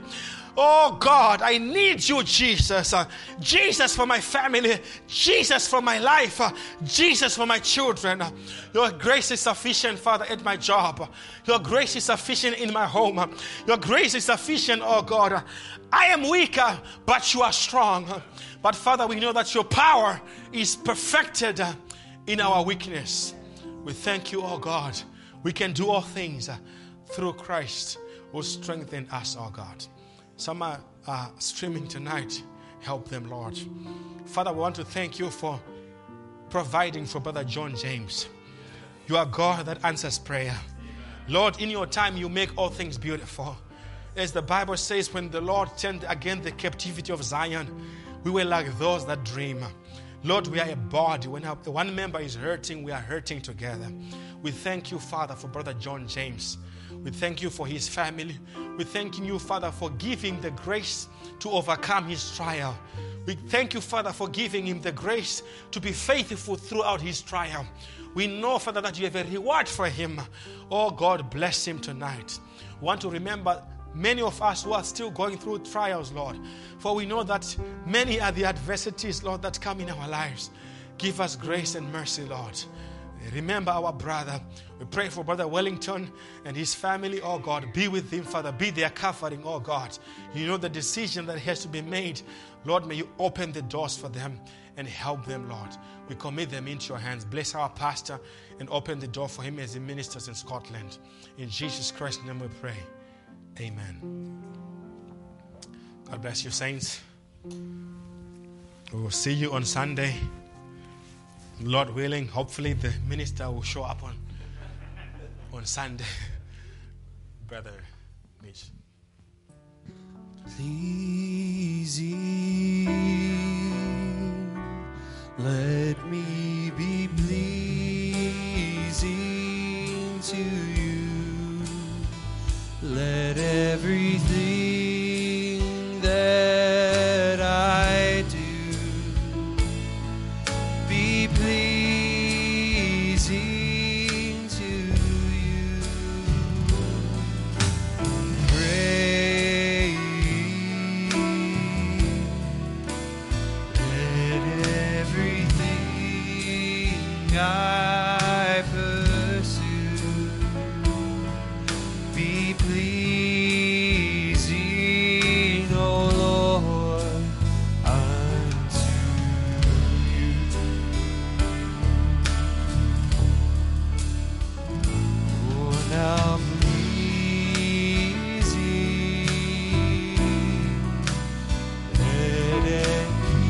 Oh God, I need you, Jesus. Uh, Jesus for my family. Jesus for my life. Uh, Jesus for my children. Uh, your grace is sufficient, Father, at my job. Uh, your grace is sufficient in my home. Uh, your grace is sufficient, oh God. Uh, I am weaker, but you are strong. Uh, but Father, we know that your power is perfected uh, in our weakness. We thank you, oh God. We can do all things uh, through Christ who strengthens us, oh God. Some are, are streaming tonight. Help them, Lord. Father, we want to thank you for providing for Brother John James. You are God that answers prayer. Lord, in your time, you make all things beautiful. As the Bible says, when the Lord turned again the captivity of Zion, we were like those that dream. Lord, we are a body. When one member is hurting, we are hurting together. We thank you, Father, for Brother John James. We thank you for his family. We thank you, Father, for giving the grace to overcome his trial. We thank you, Father, for giving him the grace to be faithful throughout his trial. We know, Father, that you have a reward for him. Oh, God, bless him tonight. We want to remember many of us who are still going through trials, Lord. For we know that many are the adversities, Lord, that come in our lives. Give us grace and mercy, Lord. Remember our brother. We pray for Brother Wellington and his family. Oh God, be with him, Father. Be their covering, oh God. You know the decision that has to be made. Lord, may you open the doors for them and help them, Lord. We commit them into your hands. Bless our pastor and open the door for him as he ministers in Scotland. In Jesus Christ's name we pray. Amen. God bless you, saints. We will see you on Sunday. Lord willing, hopefully the minister will show up on, on Sunday. Brother Mitch. Please let me be pleasing to you. Let everything that I do be pleasing to you. Pray, let everything I pursue be pleasing, O Lord, unto you. Oh, now pleasing, let it be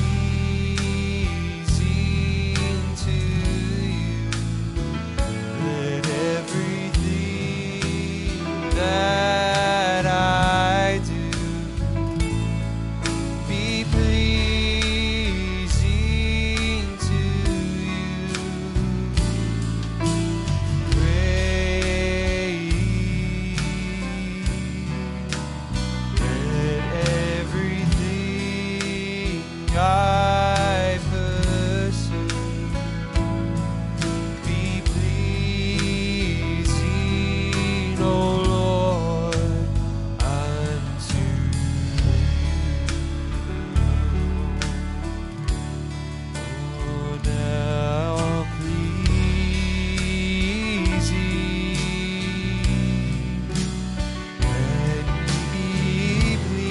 pleasing to you. Let everything that I do be pleasing to you. Pray, let everything I pursue be pleasing, O Lord, unto you. Oh, now pleasing, let me be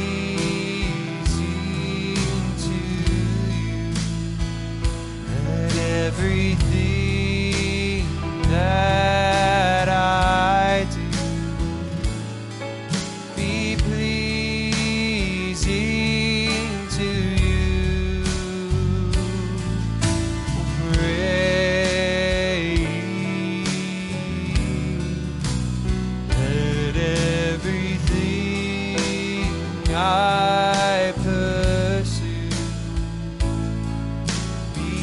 pleasing to you. Let everything that I do be pleasing to you. Pray, let everything I pursue be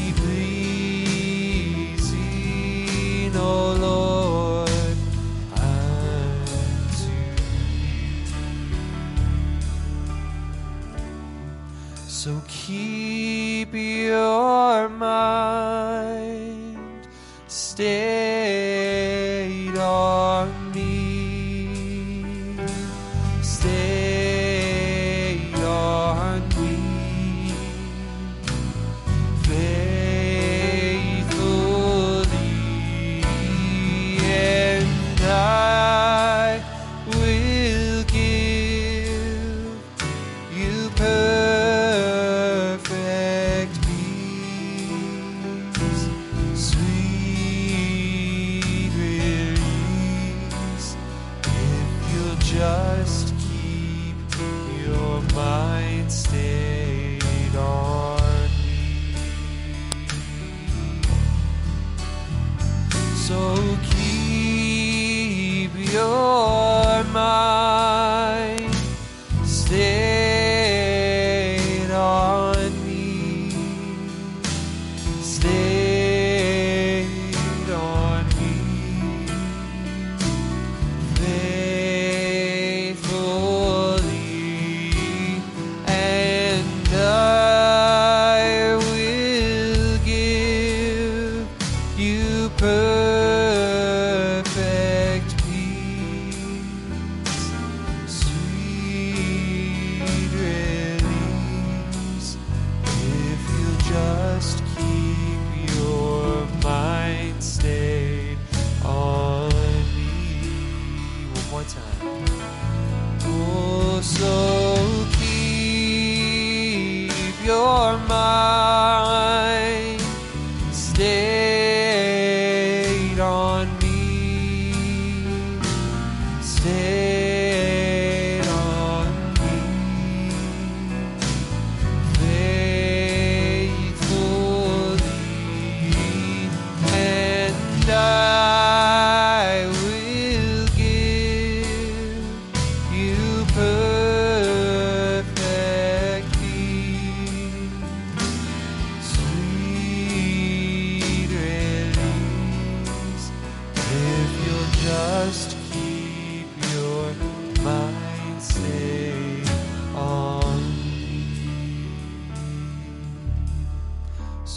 pleasing, O Lord, unto you. So keep your mind stayed on me, stayed on me, faithfully, and I will give you perfect peace, sweet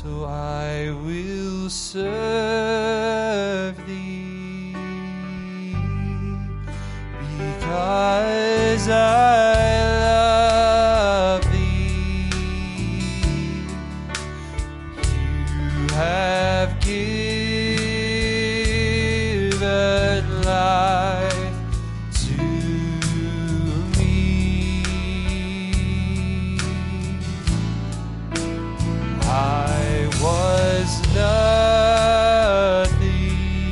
So I will serve thee, because I love thee. You have given life to me. I was nothing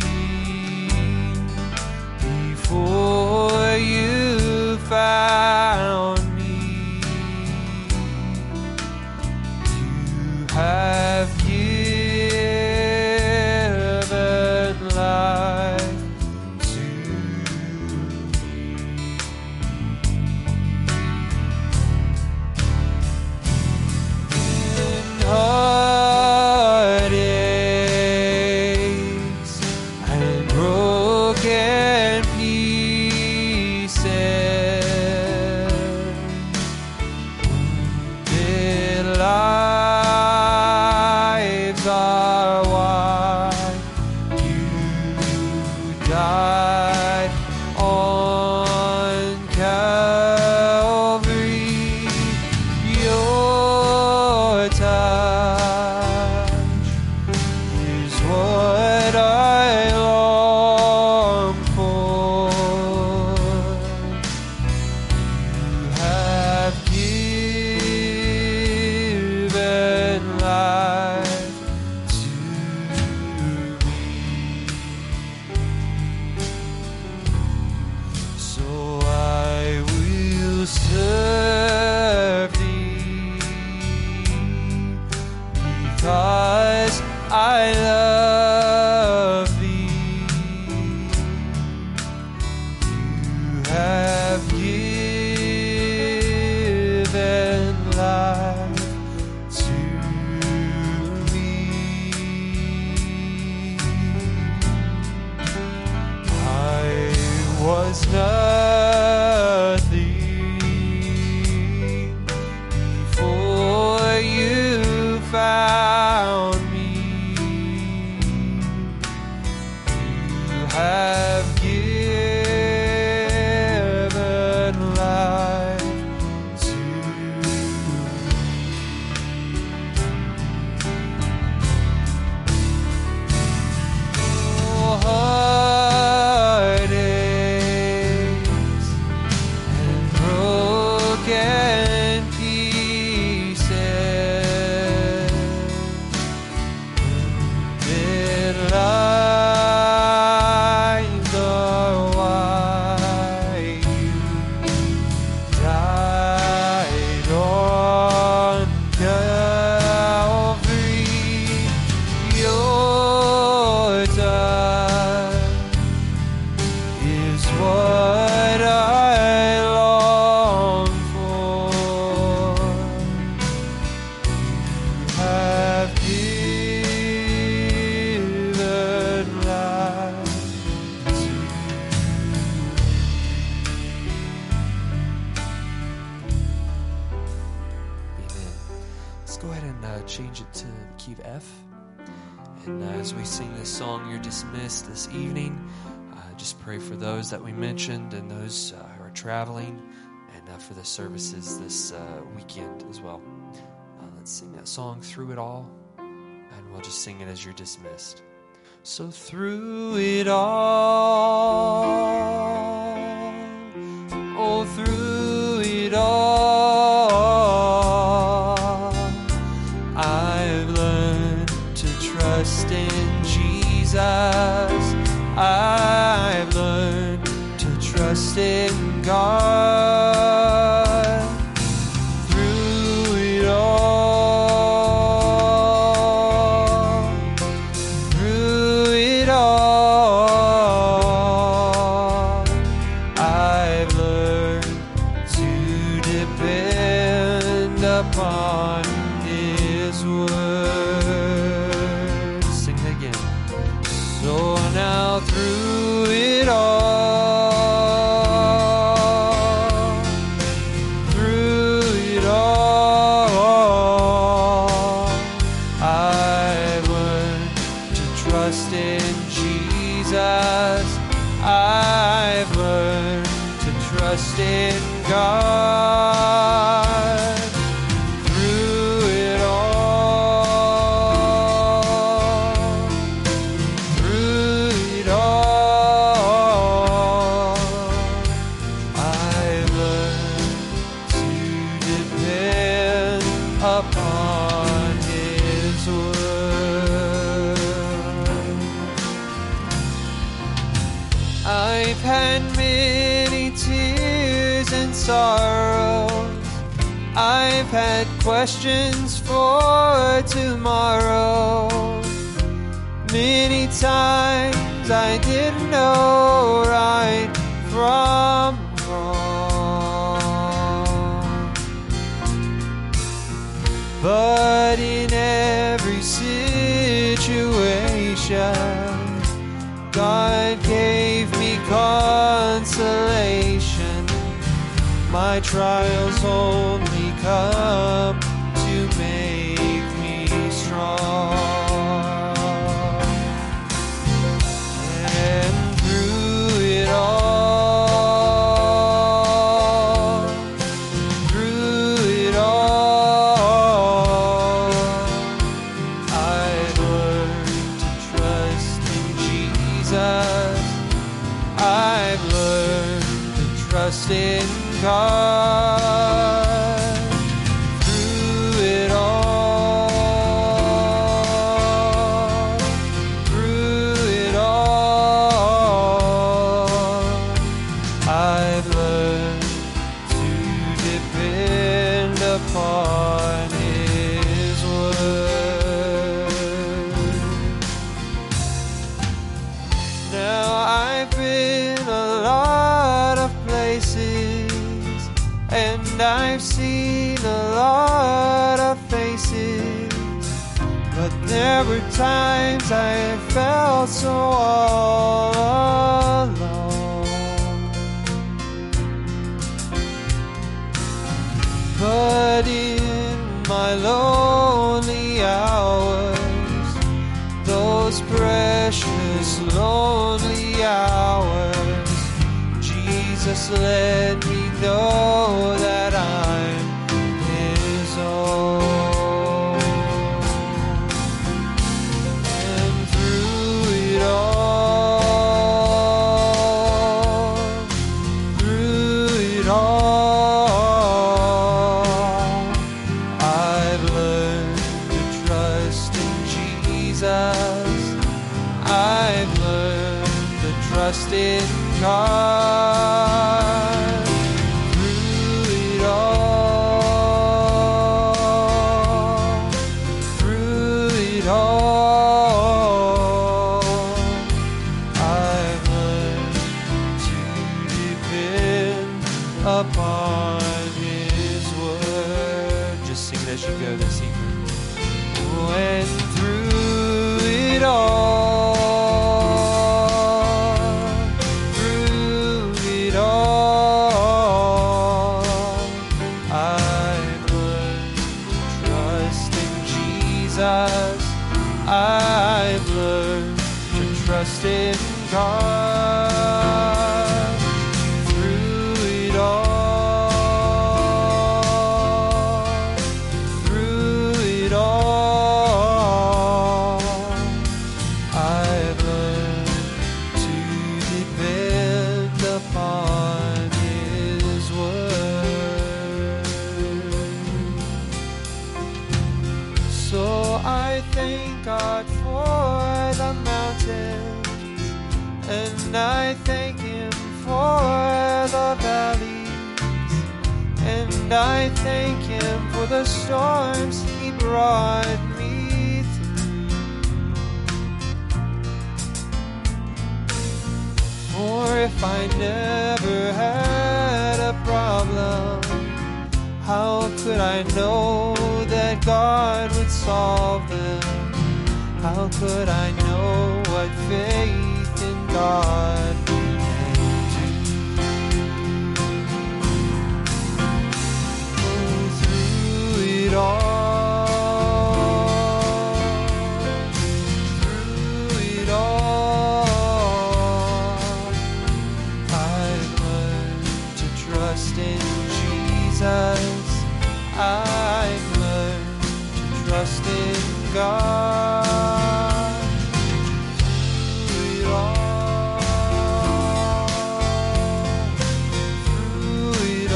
before you found me. You have given life to me. In heartaches and broken pieces, wounded lives are why you died on Calvary. Your touch is what I long for. You have given life to me. So I will serve thee, because I love thee. You have given life to me. I was nothing before you found me. You have given life to me. Oh, heartaches and broken pieces, wounded lives are why you died on Calvary. Your touch is what I long for. You have given life to me. Amen. Let's go ahead and uh, change it to the key of F. And uh, as we sing this song, you're dismissed this evening. Uh, just pray for those that we mentioned and those uh, who are traveling, and uh, for the services this uh, weekend as well. Uh, let's sing that song, Through It All, and we'll just sing it as you're dismissed. So through it all, oh, through it all, I've learned to trust in Jesus. I've learned to trust in God. Through it all, through it all, I've learned to depend upon His word. Sing it again. So now through it all, through it all, I God. Through it all, through it all, I've learned to depend upon His word. I've had many tears and sorrows. I've had questions for tomorrow. Many times I didn't know right from wrong. But in every situation, God gave me consolation. My trials only come to make me strong. And through it all, through it all, I've learned to trust in Jesus. I've learned to trust in God. Through it all, through it all, I've learned to depend upon His word. Now I've been a lot of places, and I've seen a lot of faces, but there were times I felt so all alone. But in my lonely hours, those precious lonely hours, Jesus let me know that I'm His own. And through it all, through it all, I've learned to trust in Jesus. I've learned to trust in God. Through it all, through it all, I've learned to depend upon His word. Just sing it as you go this evening. And through it all, I've learned to trust in God. Through it all, through it all, I've learned to depend upon His word. So I thank God for the mountains, and I thank Him for the valleys, and I thank Him for the storms He brought me through. For if I never had a problem, how could I know that God would solve them? How could I know what faith in God can do? Oh, through it all, through it all, I've learned to trust in Jesus. Jesus, I've learned to trust in God. Through it all, through it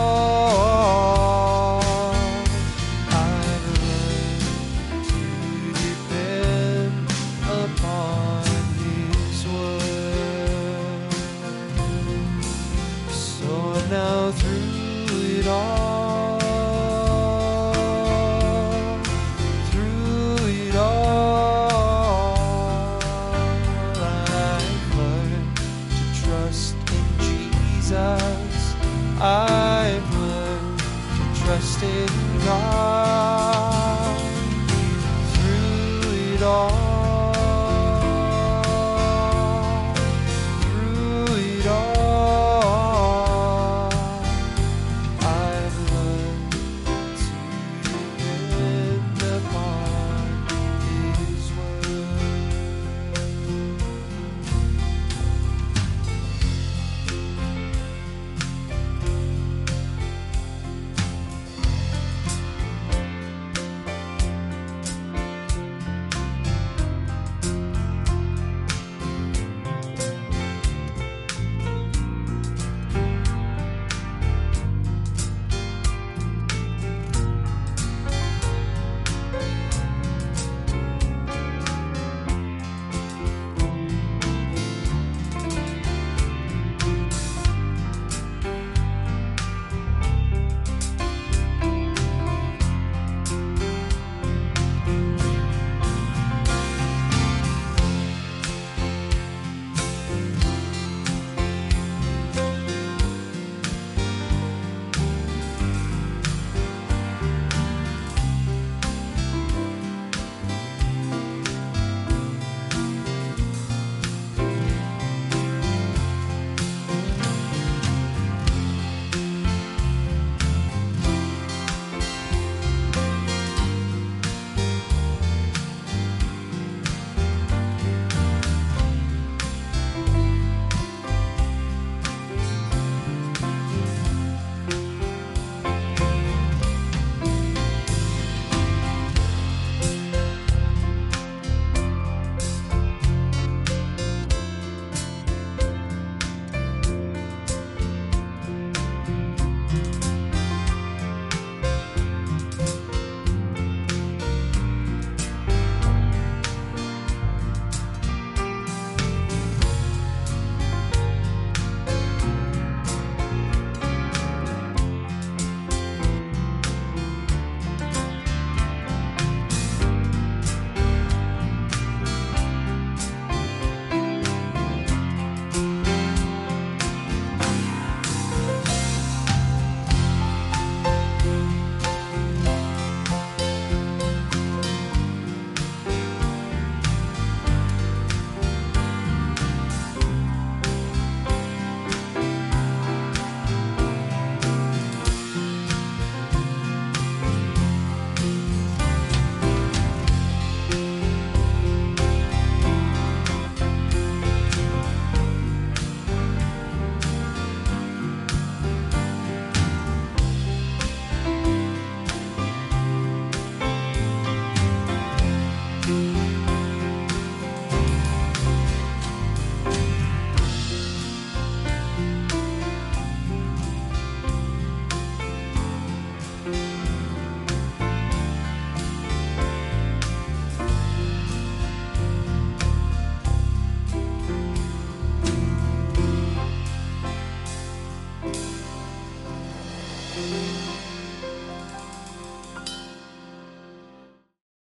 all, I've learned to depend upon His word. So now through it all, through it all, I've learned to trust in Jesus. I've learned to trust in God.